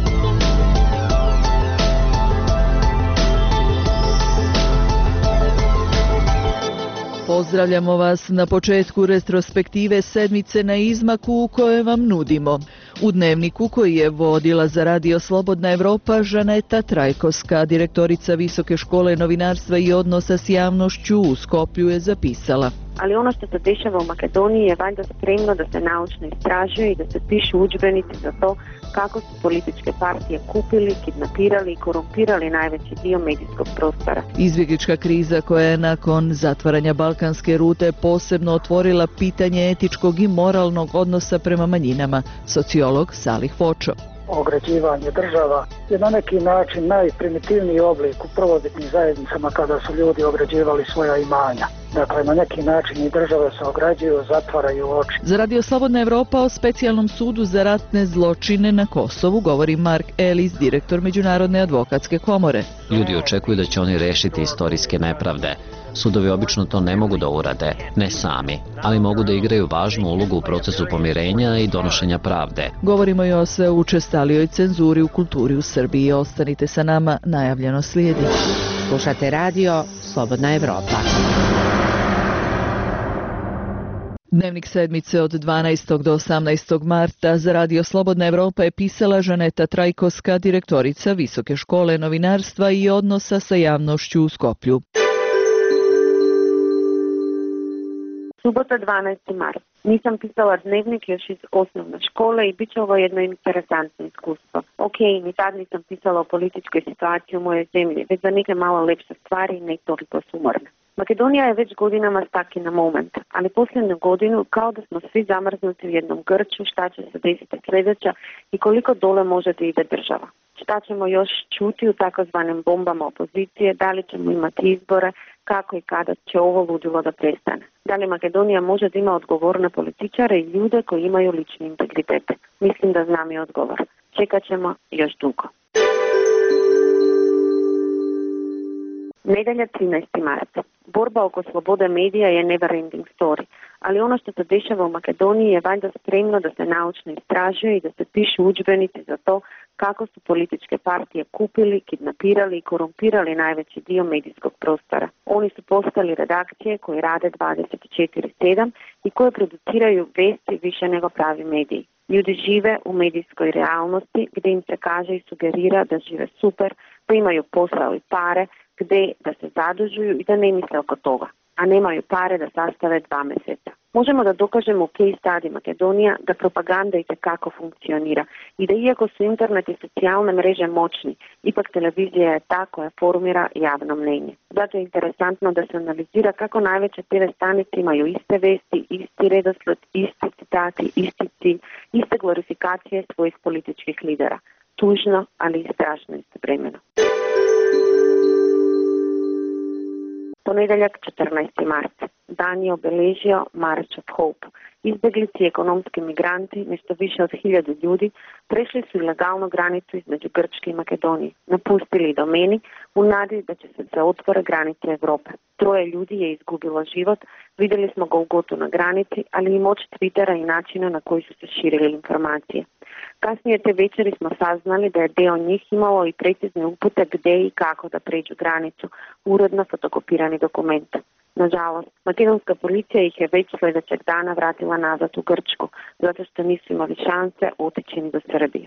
Pozdravljamo vas na početku retrospektive sedmice na izmaku u kojoj vam nudimo. U dnevniku koji je vodila za Radio Slobodna Evropa Žaneta Trajkovska, direktorica Visoke škole novinarstva i odnosa s javnošću u Skoplju, je zapisala: ali ono što se dešava u Makedoniji je valjda spremno da se naučno istražuje i da se pišu udžbenici za to kako su političke partije kupili, kidnapirali i korumpirali najveći dio medijskog prostora. Izbjeglička kriza koja je nakon zatvaranja balkanske rute posebno otvorila pitanje etičkog i moralnog odnosa prema manjinama, sociolog Salih Fočo. Ograđivanje država je na neki način najprimitivniji oblik u prvobitnim zajednicama kada su ljudi ograđivali svoja imanja. Dakle, na neki način i države se ograđuju, zatvaraju oči. Za Radio Slobodna Evropa o specijalnom sudu za ratne zločine na Kosovu govori Mark Ellis, direktor Međunarodne advokatske komore. Ljudi očekuju da će oni rešiti istorijske nepravde. Sudovi obično to ne mogu da urade, ne sami, ali mogu da igraju važnu ulogu u procesu pomirenja i donošenja pravde. Govorimo i o sve učestalijoj cenzuri u kulturi u Srbiji. Ostanite sa nama, najavljeno slijedi. Slušate radio Slobodna Evropa. Dnevnik sedmice od 12. do 18. marta za Radio Slobodna Evropa je pisala Žaneta Trajkovska, direktorica Visoke škole novinarstva i odnosa sa javnošću u Skoplju. Subota 12. mart. Nisam pisala dnevnik još iz osnovne škole i bit će ovo jedno interesantno iskustvo. Ok, ni tad nisam pisala o političkoj situaciji u mojoj zemlji, već za neke malo lepše stvari, ne toliko sumorne. Makedonija je već godinama stuck in a moment, ali posljednju godinu kao da smo svi zamrznuti u jednom grču, šta će se desiti sljedeća i koliko dole može da ide država. Šta ćemo još čuti u takozvanim bombama opozicije, da li ćemo imati izbore, kako i kada će ovo ludilo da prestane. Da li Makedonija može da ima odgovorne političare i ljude koji imaju lični integritet? Mislim da znam i odgovor. Čekat ćemo još dugo. Nedelja 13. marta. Borba oko slobode medija je never ending story, ali ono što se dešava u Makedoniji je valjda spremno da se naučno istražuje i da se pišu udžbenici za to kako su političke partije kupili, kidnapirali i korumpirali najveći dio medijskog prostora. Oni su postali redakcije koje rade 24/7 i koje produciraju vesti više nego pravi mediji. Ljudi žive u medijskoj realnosti gdje im se kaže i sugerira da žive super, pa imaju posao i pare, gdje da se zadužuju i da ne misle oko toga, a nemaju pare da sastave 2 mjeseca. Možemo da dokažemo u case study Makedonija da propaganda itekako funkcionira i da iako su internet i socijalne mreže moćni, ipak televizija je ta koja formira javno mnenje. Zato je interesantno da se analizira kako najveće TV stanice imaju iste vesti, isti redosled, isti citati, isti cilj, iste glorifikacije svojih političkih lidera. Tužno, ali i strašno istovremeno. Ponedeljak 14. mart. Dan je obeležio March of Hope. Izbjeglici i ekonomski migranti, nešto više od 1000 ljudi, prešli su ilegalnu granicu između Grčke i Makedonije, napustili domeni u nadi da će se otvore granice Evrope. 3 ljudi je izgubilo život, vidjeli smo ga u gotu na granici, ali i moć Twittera i načina na koji su se širile informacije. Kasnije te večeri smo saznali da je deo njih imalo i precizne upute gdje i kako da pređu granicu, uredno fotokopirani dokument. Nažalost, makedonska policija ih je već sljedećeg dana vratila nazad u Grčku, zato što nisu imali šanse otići ni do Srbije.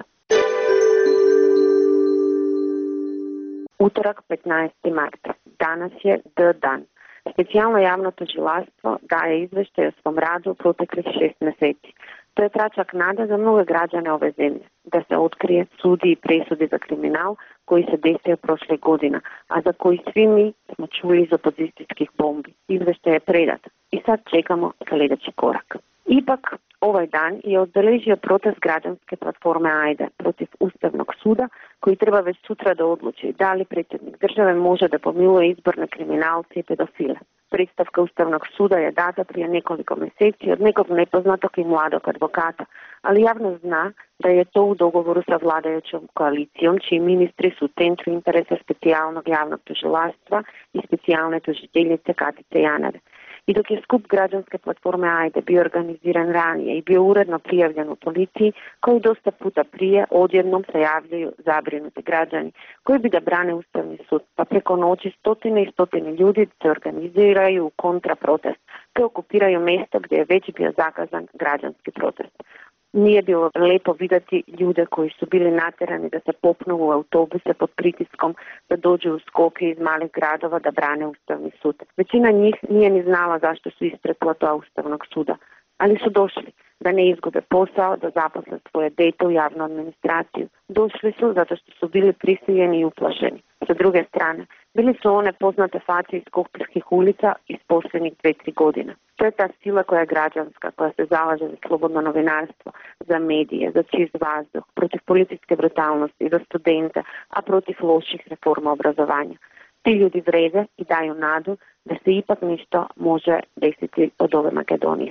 Utorak 15. marta. Danas je D dan. Specijalno javno tužilaštvo daje izveštaj o svom radu proteklih 6 mjeseci. To je tračak nada za mnoge građane ove zemlje, da se otkrije, sudi i presudi za kriminal koji se desio prošle godina, a za koji svi mi smo čuli iz opozicijskih bombi. Izveštaj je predat i sad čekamo sljedeći korak. Ipak, ovaj dan je obeležio protest građanske platforme AJDE protiv Ustavnog suda, koji treba već sutra da odluči da li predsjednik države može da pomiluje izborne kriminalce i pedofile. Predstavka Ustavnog suda je data prije nekoliko mjeseci od nekog nepoznatog i mladog advokata, ali javnost zna da je to u dogovoru sa vladajućom koalicijom, čiji ministri su u centru interesa specijalnog javnog tužilaštva i specijalne tužiteljice Katice Janeve. I dok je skup građanske platforme AJDE bio organiziran ranije i bio uredno prijavljen u policiji, koji dosta puta prije odjednom se javljaju zabrinuti građani koji bi da brane Ustavni sud, pa preko noći stotine i stotine ljudi se organiziraju u kontraprotest, te okupiraju mjesto gdje je već bio zakazan građanski protest. Nije bilo lepo vidjeti ljude koji su bili natjerani da se popnu u autobuse pod pritiskom, da dođu u skoke iz malih gradova da brane Ustavni sud. Većina njih nije ni znala zašto su ispred plota Ustavnog suda, ali su došli da ne izgube posao, da zaposle svoje dete u javnu administraciju. Došli su zato što su bili prisiljeni i uplašeni. Sa druge strane, bili su one poznate face iz Skopskih ulica iz posljednjih 2-3 godina. To je ta sila koja je građanska, koja se zalaže za slobodno novinarstvo, za medije, za čist vazduh, protiv političke brutalnosti, za studente, a protiv loših reforma obrazovanja. Ti ljudi vrede i daju nadu da se ipak ništa može desiti od ove Makedonije.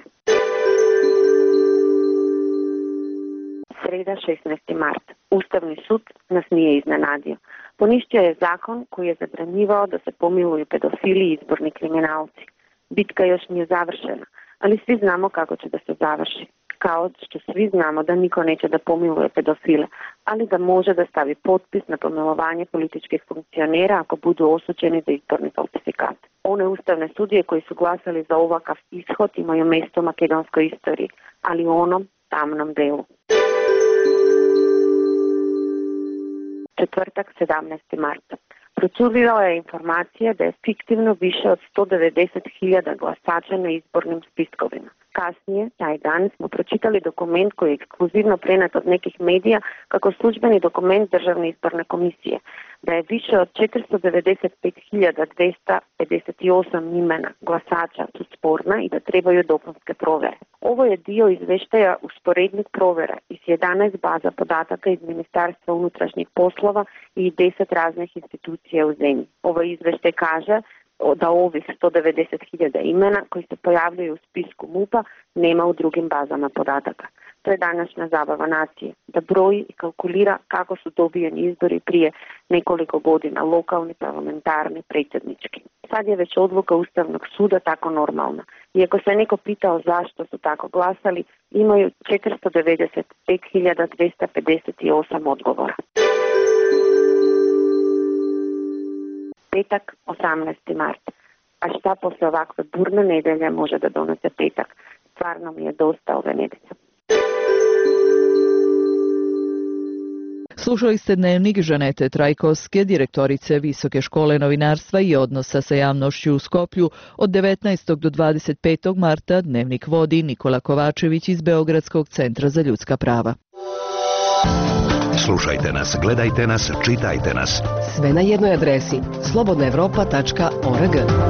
Sreda 16. mart. Ustavni sud nas nije iznenadio. Poništio je zakon koji je zabranjivao da se pomiluju pedofili i izborni kriminalci. Bitka još nije završena, ali svi znamo kako će da se završi. Kao što svi znamo da niko neće da pomiluje pedofile, ali da može da stavi potpis na pomilovanje političkih funkcionera ako budu osuđeni za izborni falsifikat. One ustavne sudije koji su glasali za ovakav ishod imaju mjesto u makedonskoj istoriji, ali u onom tamnom delu. Četvrtak 17. marta. Procurila je informacija da je fiktivno više od 190.000 glasača na izbornim spiskovima. Kasnije, taj dan, smo pročitali dokument koji je ekskluzivno prenet od nekih medija kako službeni dokument Državne izborne komisije, da je više od 495.258 imena glasača su sporna i da trebaju dopunske provere. Ovo je dio izveštaja usporednih provera iz 11 baza podataka iz Ministarstva unutrašnjih poslova i 10 raznih institucija u zemlji. Ovo izveštaj kaže da ovih 190.000 imena koji se pojavljaju u spisku MUP-a nema u drugim bazama podataka. To je današnja zabava nacije, da broji i kalkulira kako su dobijeni izbori prije nekoliko godina, lokalni, parlamentarni, predsjednički. Sad je već odluka Ustavnog suda tako normalna. Iako se neko pitao zašto su tako glasali, imaju 495.258 odgovora. Petak, 18. mart. A šta posle ovakve burne nedelje može da donese petak? Stvarno mi je dosta ove nedelje. Slušali ste dnevnik Žanete Trajkovske, direktorice Visoke škole novinarstva i odnosa sa javnošću u Skoplju. Od 19. do 25. marta dnevnik vodi Nikola Kovačević iz Beogradskog centra za ljudska prava. Slušajte nas, gledajte nas, čitajte nas. Sve na jednoj adresi slobodnaevropa.org.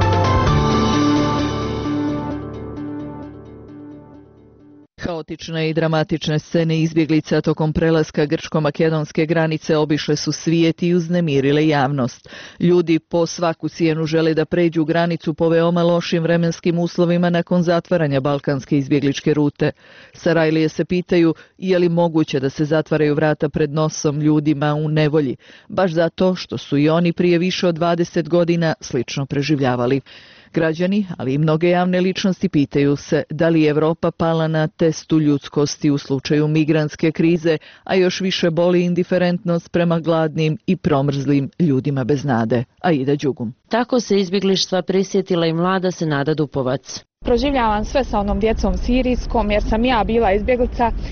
Haotične i dramatične scene izbjeglica tokom prelaska grčko-makedonske granice obišle su svijet i uznemirile javnost. Ljudi po svaku cijenu žele da pređu granicu po veoma lošim vremenskim uslovima nakon zatvaranja balkanske izbjegličke rute. Sarajlije se pitaju je li moguće da se zatvaraju vrata pred nosom ljudima u nevolji, baš zato što su i oni prije više od 20 godina slično preživljavali. Građani, ali i mnoge javne ličnosti pitaju se da li je Evropa pala na testu ljudskosti u slučaju migrantske krize, a još više boli indiferentnost prema gladnim i promrzlim ljudima bez nade. Aida Đugum. Tako se izbjeglištva prisjetila i mlada Senada Dupovac. Proživljavam sve sa onom djecom sirijskom jer sam ja bila izbjeglica.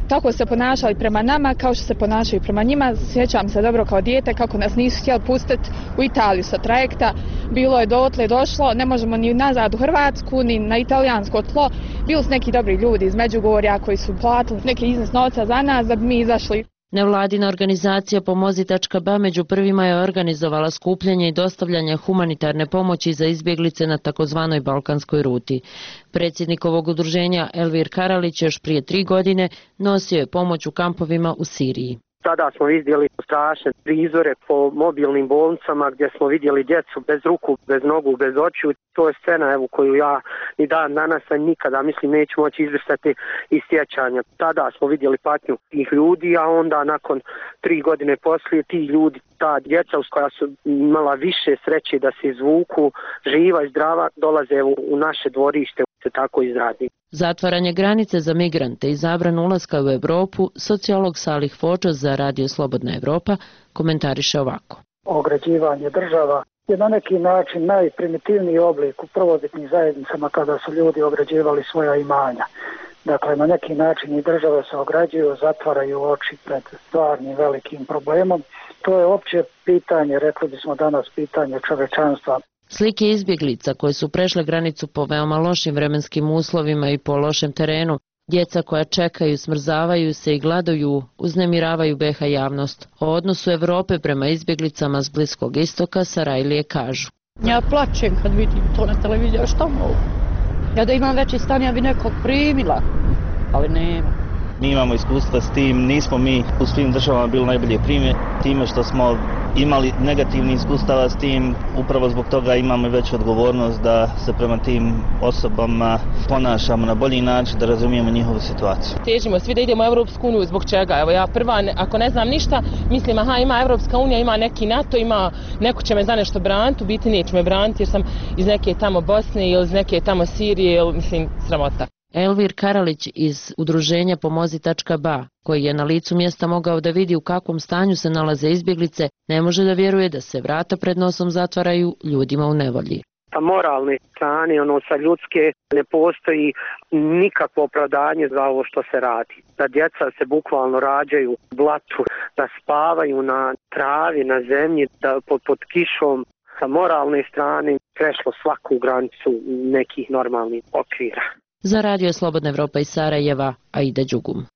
tako se ponašali prema nama kao što se ponašaju prema njima. Sjećam se dobro kao dijete kako nas nisu htjeli pustiti u Italiju sa trajekta. Bilo je dotle došlo, ne možemo ni nazad u Hrvatsku, ni na italijansko tlo. Bili su neki dobri ljudi iz Međugorja koji su platili neki iznos novca za nas da bi mi izašli. Nevladina organizacija Pomozi.ba među prvima je organizovala skupljanje i dostavljanje humanitarne pomoći za izbjeglice na takozvanoj balkanskoj ruti. Predsjednik ovog udruženja Elvir Karalić još prije 3 godine nosio je pomoć u kampovima u Siriji. Tada smo vidjeli strašne prizore po mobilnim bolnicama gdje smo vidjeli djecu bez ruku, bez nogu, bez očiju. To je scena koju ja ni dan danas nikada neću moći izbrisati iz sjećanja. Tada smo vidjeli patnju tih ljudi, a onda nakon 3 godine poslije ti ljudi, ta djeca uz koja su imala više sreće da se izvuku, živa i zdrava, dolaze u naše dvorište, se tako izradi. Zatvaranje granice za migrante i zabranu ulaska u Europu, sociolog Salih Fočo za Radio Slobodna Evropa komentariše ovako. Ograđivanje država je na neki način najprimitivniji oblik u prvobitnim zajednicama kada su ljudi ograđivali svoja imanja. Dakle, na neki način i države se ograđuju, zatvaraju oči pred stvarnim velikim problemom. To je opće pitanje, rekli bismo danas, pitanje čovečanstva. Slike izbjeglica koje su prešle granicu po veoma lošim vremenskim uslovima i po lošem terenu, djeca koja čekaju, smrzavaju se i gladuju, uznemiravaju BiH javnost. O odnosu Europe prema izbjeglicama s Bliskog istoka Sarajlije kažu. Ja plačem kad vidim to na televiziji, šta mogu? Ja da imam veći stan, ja bi nekog primila, ali nema. Mi imamo iskustva s tim, nismo mi u svim državama bili najbolje primjer, time što smo imali negativni iskustava s tim, upravo zbog toga imamo veću odgovornost da se prema tim osobama ponašamo na bolji način, da razumijemo njihovu situaciju. Težimo svi da idemo u Europsku uniju, zbog čega? Evo ja prva, ako ne znam ništa, mislim ima Europska unija, ima neki NATO, ima neko će me za nešto braniti, u biti neće me braniti jer sam iz neke tamo Bosne ili iz neke tamo Sirije, ili mislim sramota. Elvir Karalić iz udruženja Pomozi.ba, koji je na licu mjesta mogao da vidi u kakvom stanju se nalaze izbjeglice, ne može da vjeruje da se vrata pred nosom zatvaraju ljudima u nevolji. Sa moralne strane, sa ljudske, ne postoji nikakvo opravdanje za ovo što se radi. Da djeca se bukvalno rađaju u blatu, da spavaju na travi, na zemlji, da pod kišom. Sa moralne strane prešlo svaku granicu nekih normalnih okvira. Za Radio Slobodna Evropa iz Sarajeva, Aida Đugum.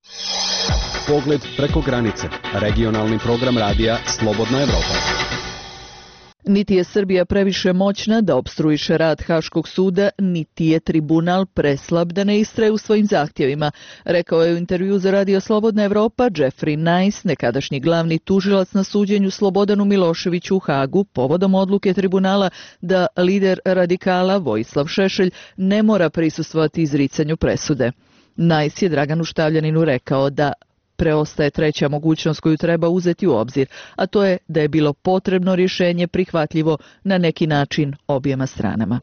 Pogled preko granice. Regionalni program radija Slobodna Evropa. Niti je Srbija previše moćna da opstruiše rad Haškog suda, niti je tribunal preslab da ne istraje u svojim zahtjevima, rekao je u intervju za Radio Slobodna Evropa Jeffrey Nice, nekadašnji glavni tužilac na suđenju Slobodanu Miloševiću u Hagu, povodom odluke tribunala da lider radikala Vojislav Šešelj ne mora prisustvovati izricanju presude. Nice je Draganu Štavljaninu rekao da preostaje treća mogućnost koju treba uzeti u obzir, a to je da je bilo potrebno rješenje prihvatljivo na neki način objema stranama.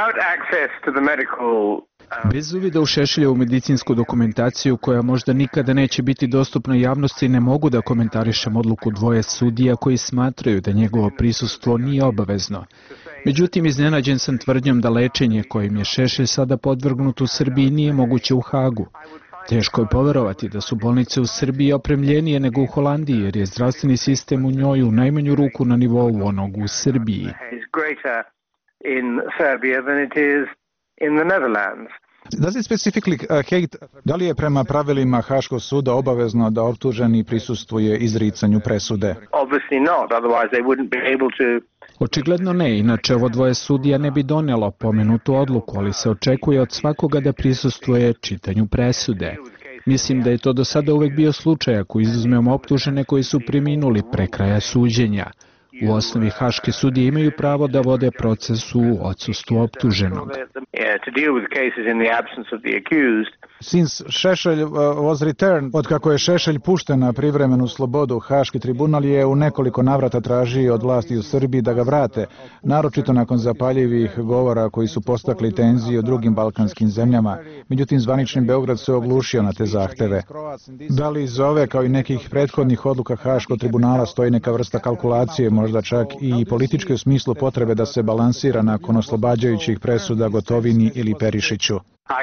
Bez uvida u Šešeljevu medicinsku dokumentaciju koja možda nikada neće biti dostupna javnosti, ne mogu da komentarišem odluku dvoje sudija koji smatraju da njegovo prisustvo nije obavezno. Međutim, iznenađen sam tvrdnjom da lečenje kojim je Šešelj sada podvrgnut u Srbiji nije moguće u Hagu. Teško je poverovati da su bolnice u Srbiji opremljenije nego u Holandiji, jer je zdravstveni sistem u njoj u najmanju ruku na nivou onog u Srbiji. Da li je prema pravilima Haškog suda obavezno da optuženi prisustvuje izricanju presude? Očigledno ne, inače ovo dvoje sudija ne bi donijelo pomenutu odluku, ali se očekuje od svakoga da prisustvuje čitanju presude. Mislim da je to do sada uvek bio slučaj ako izuzmemo optužene koji su preminuli pre kraja suđenja. U osnovi haške sudije imaju pravo da vode proces u odsustvu optuženog. Od kako je Šešelj pušten na privremenu slobodu, Haški tribunal je u nekoliko navrata tražio od vlasti u Srbiji da ga vrate, naročito nakon zapaljivih govora koji su postakli tenzije u drugim balkanskim zemljama. Međutim, zvanični Beograd se oglušio na te zahteve. Da li iz ove, kao i nekih prethodnih odluka Haškog tribunala, stoji neka vrsta kalkulacije, možda čak i političke u smislu potrebe da se balansira nakon oslobađajućih presuda Gotovini ili Perišiću.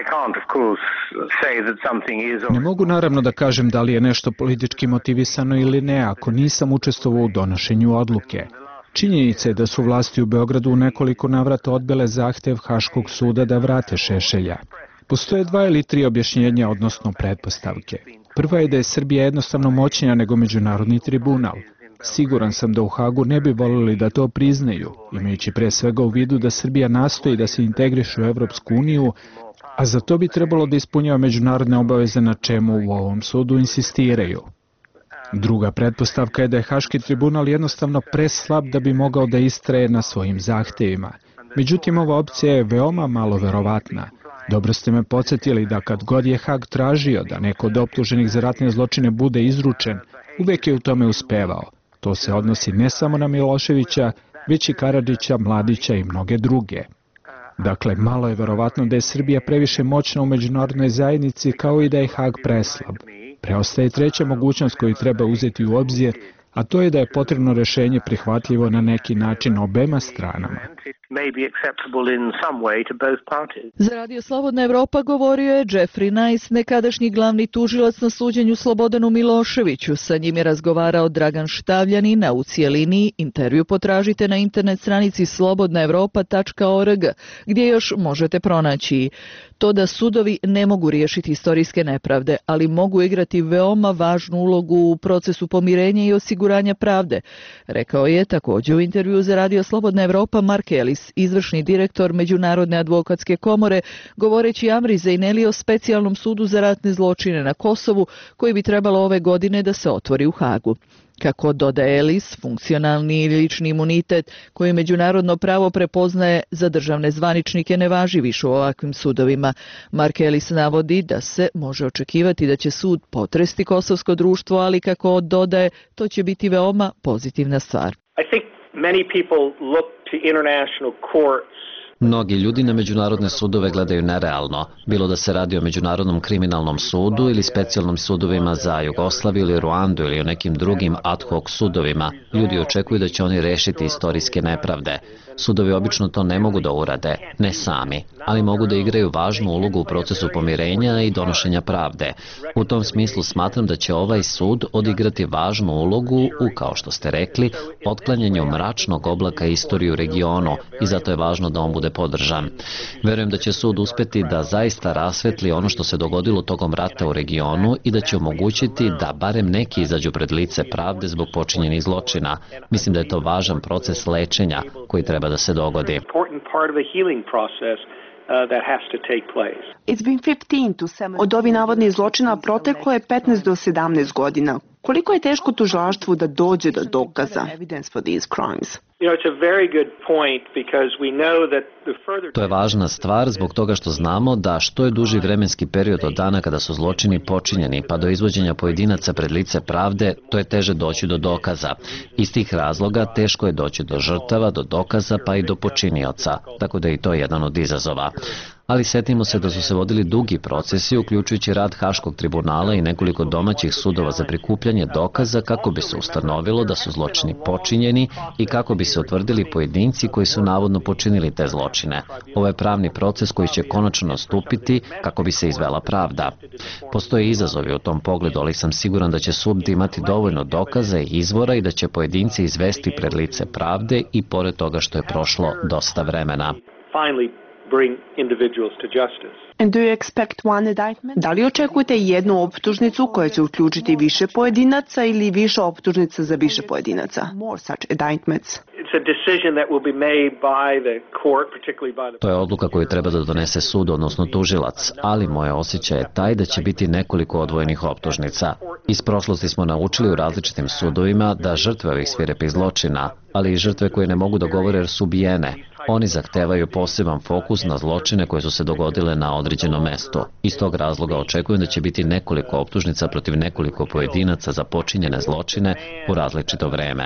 Ne mogu naravno da kažem da li je nešto politički motivisano ili ne ako nisam učestvovao u donošenju odluke. Činjenica je da su vlasti u Beogradu u nekoliko navrata odbile zahtev Haškog suda da vrate Šešelja. Postoje 2 ili 3 objašnjenja, odnosno pretpostavke. Prva je da je Srbija jednostavno moćnija nego Međunarodni tribunal. Siguran sam da u Hagu ne bi voljeli da to priznaju, imajući pre svega u vidu da Srbija nastoji da se integriše u Evropsku uniju, a za to bi trebalo da ispunjava međunarodne obaveze na čemu u ovom sudu insistiraju. Druga pretpostavka je da je Haški tribunal jednostavno preslab da bi mogao da istraje na svojim zahtevima. Međutim, ova opcija je veoma malo verovatna. Dobro ste me podsjetili da kad god je Hag tražio da neko od optuženih za ratne zločine bude izručen, uvek je u tome uspevao. To se odnosi ne samo na Miloševića, već i Karadžića, Mladića i mnoge druge. Dakle, malo je verovatno da je Srbija previše moćna u međunarodnoj zajednici kao i da je Hag preslab. Preostaje treća mogućnost koju treba uzeti u obzir, a to je da je potrebno rešenje prihvatljivo na neki način obema stranama. Za Radio Slobodna Evropa govorio je Jeffrey Nice, nekadašnji glavni tužilac na suđenju Slobodanu Miloševiću. Sa njim je razgovarao Dragan Štavljanin, a u cijelini intervju potražite na internet stranici slobodnaevropa.org, gdje još možete pronaći to da sudovi ne mogu riješiti istorijske nepravde, ali mogu igrati veoma važnu ulogu u procesu pomirenja i osiguranja pravde, rekao je također u intervju za Radio Slobodna Evropa Mark Ellis, izvršni direktor Međunarodne advokatske komore, govoreći Amri Zejneli o specijalnom sudu za ratne zločine na Kosovu, koji bi trebalo ove godine da se otvori u Hagu. Kako dodaje Ellis, funkcionalni lični imunitet koji međunarodno pravo prepoznaje za državne zvaničnike ne važi više u ovakvim sudovima. Mark Ellis navodi da se može očekivati da će sud potresti kosovsko društvo, ali kako dodaje, to će biti veoma pozitivna stvar. Mnogi ljudi na međunarodne sudove gledaju nerealno, bilo da se radi o Međunarodnom kriminalnom sudu ili specijalnim sudovima za Jugoslaviju ili Ruandu ili o nekim drugim ad hoc sudovima. Ljudi očekuju da će oni rešiti istorijske nepravde. Sudovi obično to ne mogu da urade, ne sami, ali mogu da igraju važnu ulogu u procesu pomirenja i donošenja pravde. U tom smislu smatram da će ovaj sud odigrati važnu ulogu u, kao što ste rekli, otklanjanju mračnog oblaka istorije u regionu i zato je važno da on bude podržan. Verujem da će sud uspeti da zaista rasvetli ono što se dogodilo tokom rata u regionu i da će omogućiti da barem neki izađu pred lice pravde zbog počinjenih zločina. Mislim da je to važan proces lečenja koji treba da se dogodi. Od ovih navodnih zločina proteklo je 15 do 17 godina. Koliko je teško tužilaštvu da dođe do dokaza? To je važna stvar zbog toga što znamo da što je duži vremenski period od dana kada su zločini počinjeni pa do izvođenja pojedinaca pred lice pravde, to je teže doći do dokaza. Iz tih razloga teško je doći do žrtava, do dokaza pa i do počinioca, tako da je i to jedan od izazova. Ali setimo se da su se vodili dugi procesi, uključujući rad Haškog tribunala i nekoliko domaćih sudova za prikupljanje dokaza kako bi se ustanovilo da su zločini počinjeni i kako bi se utvrdili pojedinci koji su navodno počinili te zločine. Ovo je pravni proces koji će konačno nastupiti kako bi se izvela pravda. Postoje izazovi u tom pogledu, ali sam siguran da će sud imati dovoljno dokaza i izvora i da će pojedinci izvesti pred lice pravde i pored toga što je prošlo dosta vremena. Da li očekujete jednu optužnicu koja će uključiti više pojedinaca ili više optužnica za više pojedinaca? To je odluka koju treba da donese sud, odnosno tužilac, ali moje osjećaj je taj da će biti nekoliko odvojenih optužnica. Iz prošlosti smo naučili u različitim sudovima da žrtve ovih svirepih zločina, ali i žrtve koje ne mogu da govore jer su ubijene, oni zahtevaju poseban fokus na zločine koje su se dogodile na određenom mestu. Iz tog razloga očekujem da će biti nekoliko optužnica protiv nekoliko pojedinaca za počinjene zločine u različito vreme.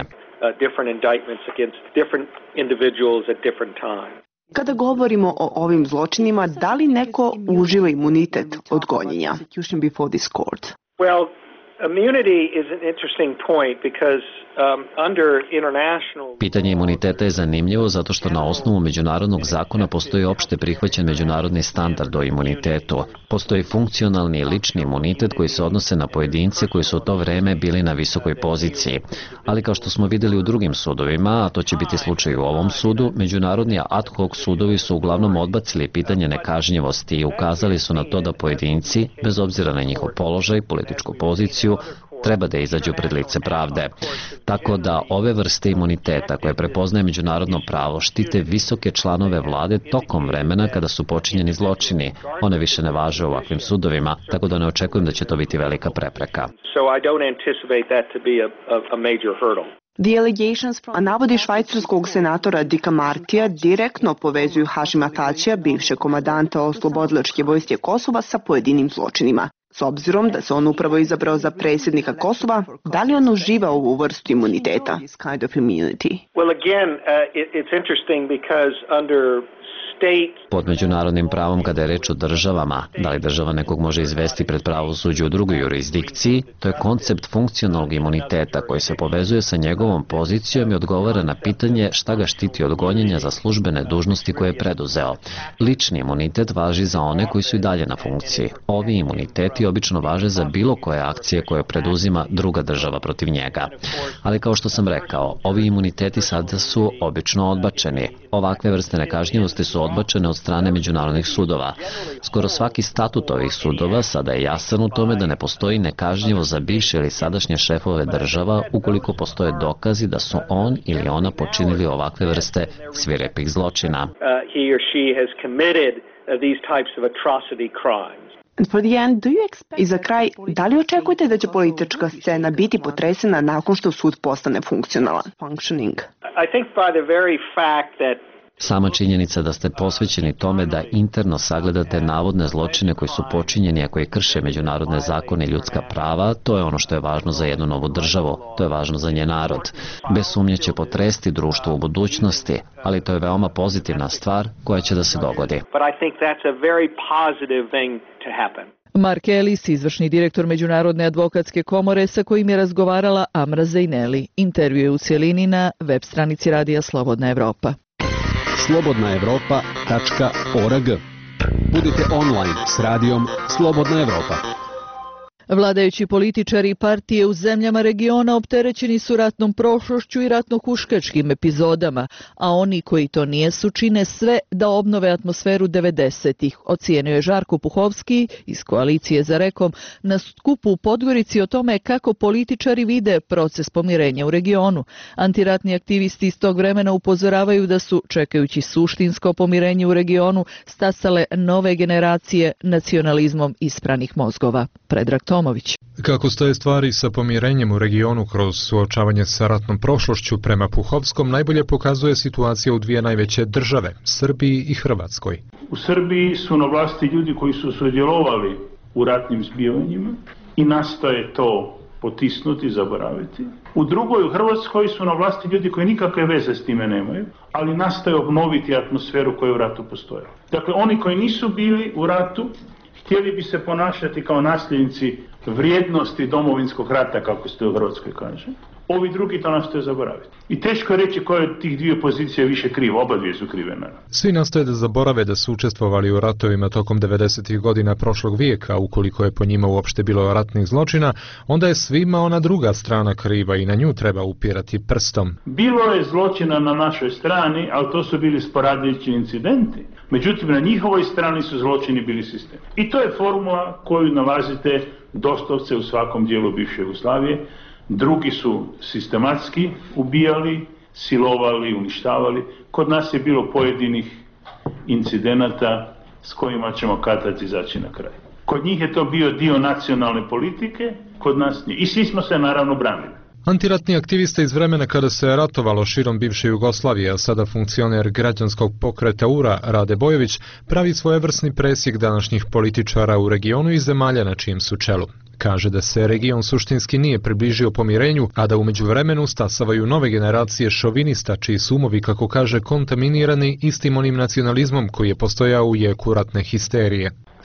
Kada govorimo o ovim zločinima, da li neko uživa imunitet od gonjenja? Pitanje imuniteta je zanimljivo zato što na osnovu međunarodnog zakona postoji opšte prihvaćen međunarodni standard o imunitetu. Postoji funkcionalni i lični imunitet koji se odnose na pojedince koji su u to vreme bili na visokoj poziciji. Ali kao što smo vidjeli u drugim sudovima, a to će biti slučaj u ovom sudu, međunarodni ad hoc sudovi su uglavnom odbacili pitanje nekažnjivosti i ukazali su na to da pojedinci, bez obzira na njihov položaj, političku poziciju, treba da izađu pred lice pravde. Tako da ove vrste imuniteta koje prepoznaje međunarodno pravo štite visoke članove vlade tokom vremena kada su počinjeni zločini. One više ne važe u ovakvim sudovima, tako da ne očekujem da će to biti velika prepreka. A navodi švajcarskog senatora Dicka Martija direktno povezuju Hašima Tačija, bivšeg komadanta Oslobodilačke vojske Kosova, sa pojedinim zločinima. S obzirom da se on upravo izabrao za predsjednika Kosova, da li on uživa ovu vrstu imuniteta? Pod međunarodnim pravom kada je reč o državama, da li država nekog može izvesti pred pravosuđe u drugoj jurisdikciji, to je koncept funkcionalnog imuniteta koji se povezuje sa njegovom pozicijom i odgovara na pitanje šta ga štiti od gonjenja za službene dužnosti koje je preduzeo. Lični imunitet važi za one koji su i dalje na funkciji. Ovi imuniteti obično važe za bilo koje akcije koje preduzima druga država protiv njega. Ali kao što sam rekao, ovi imuniteti sada su obično odbačeni. Ovakve vrste nekažnjivosti su odbačene od strane međunarodnih sudova. Skoro svaki statut ovih sudova sada je jasan u tome da ne postoji nekažnjivo za bivše ili sadašnje šefove država ukoliko postoje dokazi da su on ili ona počinili ovakve vrste svirepih zločina. I za kraj, da li očekujete da će politička scena biti potresena nakon što sud postane funkcionalan? Sama činjenica da ste posvećeni tome da interno sagledate navodne zločine koji su počinjeni a koji krše međunarodne zakone i ljudska prava, to je ono što je važno za jednu novu državu, to je važno za njen narod. Bez sumnje će potresti društvo u budućnosti, ali to je veoma pozitivna stvar koja će da se dogodi. Mark Ellis, izvršni direktor Međunarodne advokatske komore sa kojim je razgovarala Amra Zejneli. Intervju je u cjelini na web stranici Radija Slobodna Evropa. slobodnaevropa.org. Budite online s radijom Slobodna Evropa. Vladajući političari i partije u zemljama regiona opterećeni su ratnom prošlošću i ratno-huškačkim epizodama, a oni koji to nijesu čine sve da obnove atmosferu 90-ih, ocijenio je Žarko Puhovski iz Koalicije za Rekom na skupu u Podgorici o tome kako političari vide proces pomirenja u regionu. Antiratni aktivisti iz tog vremena upozoravaju da su, čekajući suštinsko pomirenje u regionu, stasale nove generacije nacionalizmom ispranih mozgova. Predrag Tomović. Kako stoje stvari sa pomirenjem u regionu kroz suočavanje sa ratnom prošlošću, prema Puhovskom najbolje pokazuje situacija u dvije najveće države, Srbiji i Hrvatskoj. U Srbiji su na vlasti ljudi koji su sudjelovali u ratnim zbivanjima i nastoje to potisnuti, zaboraviti. U drugoj, u Hrvatskoj, su na vlasti ljudi koji nikakve veze s time nemaju, ali nastoje obnoviti atmosferu koja je u ratu postojala. Dakle, oni koji nisu bili u ratu htjeli bi se ponašati kao nasljednici vrijednosti domovinskog rata, kako se to u Hrvatskoj kaže. Ovi drugi to nastoje zaboraviti. I teško je reći koja od tih dvije pozicije više kriva, oba dvije su krive. Svi nastoje da zaborave da su učestvovali u ratovima tokom 90. godina prošlog vijeka, ukoliko je po njima uopšte bilo ratnih zločina, onda je svima ona druga strana kriva i na nju treba upirati prstom. Bilo je zločina na našoj strani, ali to su bili sporadični incidenti. Međutim, na njihovoj strani su zločini bili sistem. I to je formula koju nalazite doslovce u svakom dijelu bivše Jugoslavije. Drugi su sistematski ubijali, silovali, uništavali. Kod nas je bilo pojedinih incidenata s kojima ćemo kad-tad izaći na kraj. Kod njih je to bio dio nacionalne politike, kod nas nije. I svi smo se naravno branili. Antiratni aktivista iz vremena kada se ratovalo širom bivše Jugoslavije, a sada funkcioner građanskog pokreta URA Rade Bojović, pravi svojevrsni presjek današnjih političara u regionu i zemalja na čijem su čelu. Kaže da se region suštinski nije približio pomirenju, a da u međuvremenu stasavaju nove generacije šovinista, čiji su umovi, kako kaže, kontaminirani istim onim nacionalizmom koji je postojao u jeku ratne histerije.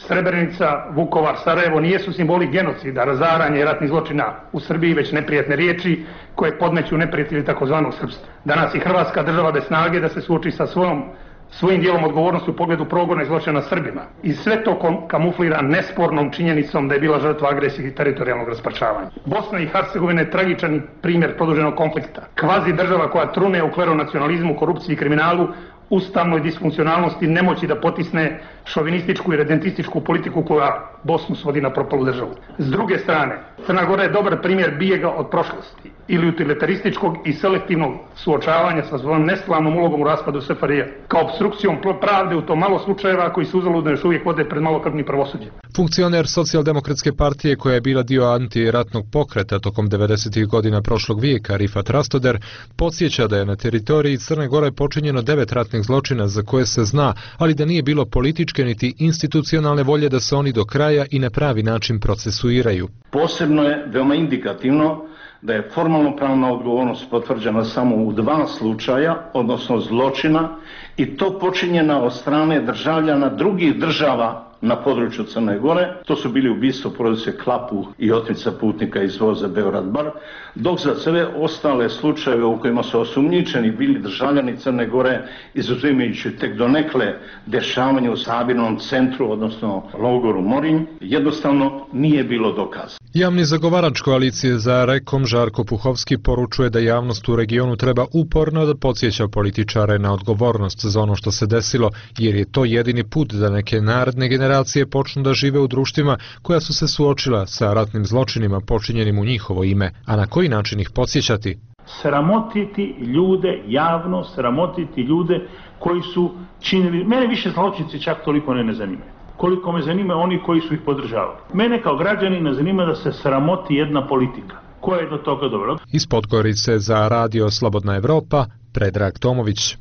Srebrenica, Vukovar, Sarajevo nijesu simboli genocida, razaranja i ratnih zločina u Srbiji, već neprijatne riječi koje podmeću neprijatelji takozvanog srpstva. Danas i Hrvatska država bez snage da se suoči sa svojim dijelom odgovornosti u pogledu progona i zločina na Srbima. I sve to kamuflira nespornom činjenicom da je bila žrtva agresije i teritorijalnog rasparčavanja. Bosna i Hercegovina je tragičan primjer produženog konflikta. Kvazi država koja trune u kleronacionalizmu, korupciji i kriminalu, ustavnoj disfunkcionalnosti, nemoći da potisne šovinističku i redentističku politiku koja Bosnu svodi na propalu državu. S druge strane, Crna Gora je dobar primjer bijega od prošlosti ili utilitarističkog i selektivnog suočavanja sa svojom neslavnom ulogom u raspadu SFRJ, kao obstrukcijom pravde u to malo slučajeva koji se uzaludno još uvijek vode pred malokrvnim pravosuđem. Funkcioner Socijaldemokratske partije koja je bila dio antiratnog pokreta tokom 90. godina prošlog vijeka, Rifat Rastoder, podsjeća da je na teritoriji Crne Gore počinjeno 9 ratnih zločina za koje se zna, ali da nije bilo političke niti institucionalne volje da se oni do kraja i na pravi način procesuiraju. Posebno je veoma indikativno da je formalno pravna odgovornost potvrđena samo u 2 slučaja, odnosno zločina, i to počinjena od strane državljana drugih država na području Crne Gore. To su bili ubistvo porodice Klapu i otmica putnika iz voza Beograd-Bar, dok za sve ostale slučajeve u kojima su osumnjičeni bili državljani Crne Gore, izuzimajući tek donekle dešavanje u sabirnom centru, odnosno logoru Morinj, jednostavno nije bilo dokaza. Javni zagovarač koalicije za Rekom Žarko Puhovski poručuje da javnost u regionu treba uporno da podsjeća političare na odgovornost za ono što se desilo, jer je to jedini put da neke naredne generacije počnu da žive u društvima koja su se suočila sa ratnim zločinima počinjenim u njihovo ime, a na koji način ih podsjećati? Sramotiti ljude, javno sramotiti ljude koji su činili, mene više zločinci čak toliko ne zanimaju. Koliko me zanima oni koji su ih podržavali. Mene kao građanina zanima da se sramoti jedna politika. Koja je do toga dovela? Iz Podgorice za Radio Slobodna Evropa, Predrag Tomović.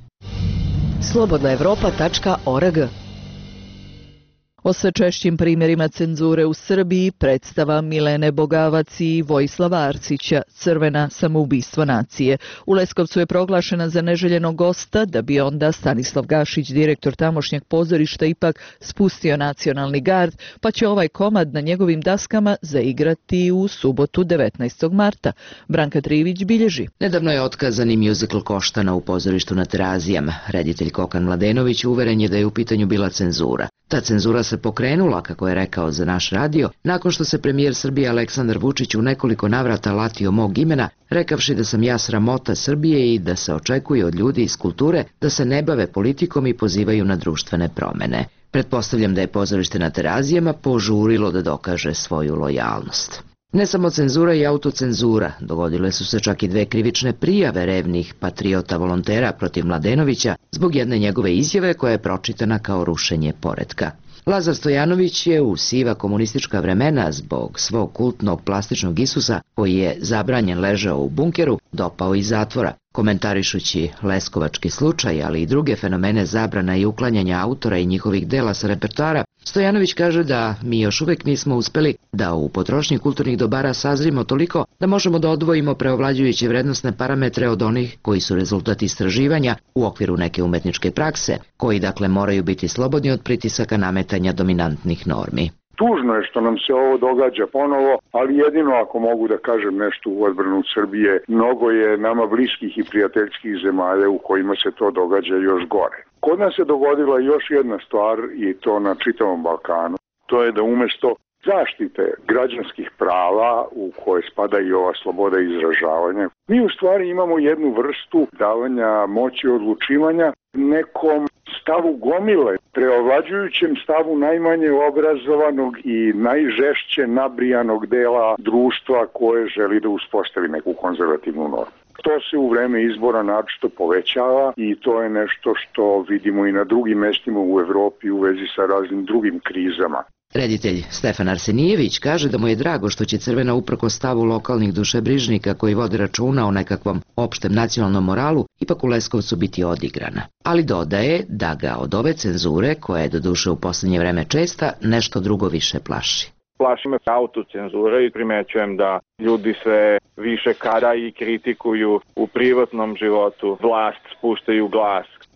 slobodnaevropa.org. O sve češćim primjerima cenzure u Srbiji predstava Milene Bogavac i Vojislava Arsića Crvena samoubistvo nacije. U Leskovcu je proglašena za neželjenog gosta, da bi onda Stanislav Gašić, direktor tamošnjeg pozorišta, ipak spustio nacionalni gard, pa će ovaj komad na njegovim daskama zaigrati u subotu 19. marta. Branka Trivić bilježi. Nedavno je otkazani mjuzikl Koštana u pozorištu na Terazijama. Reditelj Kokan Mladenović uveren je da je u pitanju bila cenzura. Ta cenzura se pokrenula, kako je rekao za naš radio, nakon što se premijer Srbije Aleksandar Vučić u nekoliko navrata latio mog imena, rekavši da sam ja sramota Srbije i da se očekuje od ljudi iz kulture da se ne bave politikom i pozivaju na društvene promene. Pretpostavljam da je pozorište na Terazijama požurilo da dokaže svoju lojalnost. Ne samo cenzura i autocenzura, dogodile su se čak i 2 krivične prijave revnih patriota volontera protiv Mladenovića zbog jedne njegove izjave koja je pročitana kao rušenje poretka. Lazar Stojanović je u siva komunistička vremena zbog svog kultnog plastičnog Isusa, koji je zabranjen ležao u bunkeru, dopao iz zatvora. Komentarišući leskovački slučaj, ali i druge fenomene zabrana i uklanjanja autora i njihovih dela sa repertoara, Stojanović kaže da mi još uvijek nismo uspeli da u potrošnji kulturnih dobara sazrimo toliko da možemo da odvojimo preovlađujuće vrednostne parametre od onih koji su rezultat istraživanja u okviru neke umetničke prakse, koji dakle moraju biti slobodni od pritisaka nametanja dominantnih normi. Tužno je što nam se ovo događa ponovo, ali jedino ako mogu da kažem nešto u odbranu Srbije, mnogo je nama bliskih i prijateljskih zemalja u kojima se to događa još gore. Kod nas se dogodila još jedna stvar i to na čitavom Balkanu. To je da umjesto zaštite građanskih prava u koje spada i ova sloboda izražavanja, mi u stvari imamo jednu vrstu davanja moći odlučivanja nekom stavu gomile, preovlađujućem stavu najmanje obrazovanog i najžešće nabrijanog dela društva koje želi da uspostavi neku konzervativnu normu. To se u vreme izbora naročito povećava i to je nešto što vidimo i na drugim mestima u Evropi u vezi sa raznim drugim krizama. Reditelj Stefan Arsenijević kaže da mu je drago što će Crvena uprkos stavu lokalnih dušebrižnika koji vode računa o nekakvom opštem nacionalnom moralu ipak u Leskovcu biti odigrana. Ali dodaje da ga od ove cenzure, koja je doduše u posljednje vreme česta, nešto drugo više plaši. Plaši me autocenzura i primećujem da ljudi sve više kada i kritikuju u privatnom životu, vlast, spuštaju glas.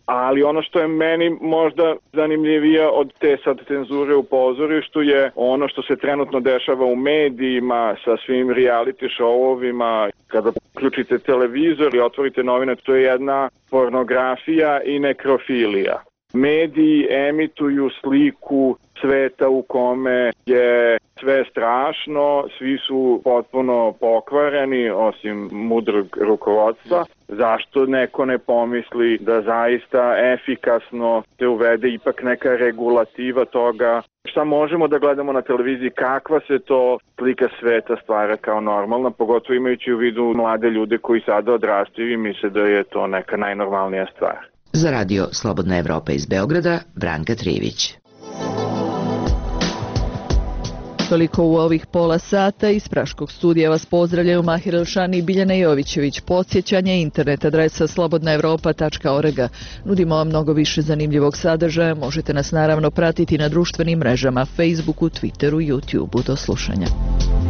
Ali ono što je meni možda zanimljivije od te sad cenzure u pozorištu je ono što se trenutno dešava u medijima sa svim reality showovima. Kada uključite televizor i otvorite novine, to je jedna pornografija i nekrofilija. Mediji emituju sliku sveta u kome je sve strašno, svi su potpuno pokvareni, osim mudrog rukovodstva. Zašto neko ne pomisli da zaista efikasno se uvede ipak neka regulativa toga? Šta možemo da gledamo na televiziji, kakva se to slika sveta stvara kao normalna, pogotovo imajući u vidu mlade ljude koji sada odrastaju i misle da je to neka najnormalnija stvar. Za radio Slobodna Evropa iz Beograda, Branka Trivić. Toliko u ovih pola sata. Iz Praškog studija vas pozdravljaju Mahir Elšani i Biljana Jovićević. Podsjećanje, internet adresa slobodnaevropa.org. Nudimo vam mnogo više zanimljivog sadržaja. Možete nas naravno pratiti na društvenim mrežama, Facebooku, Twitteru, YouTubeu. Do slušanja.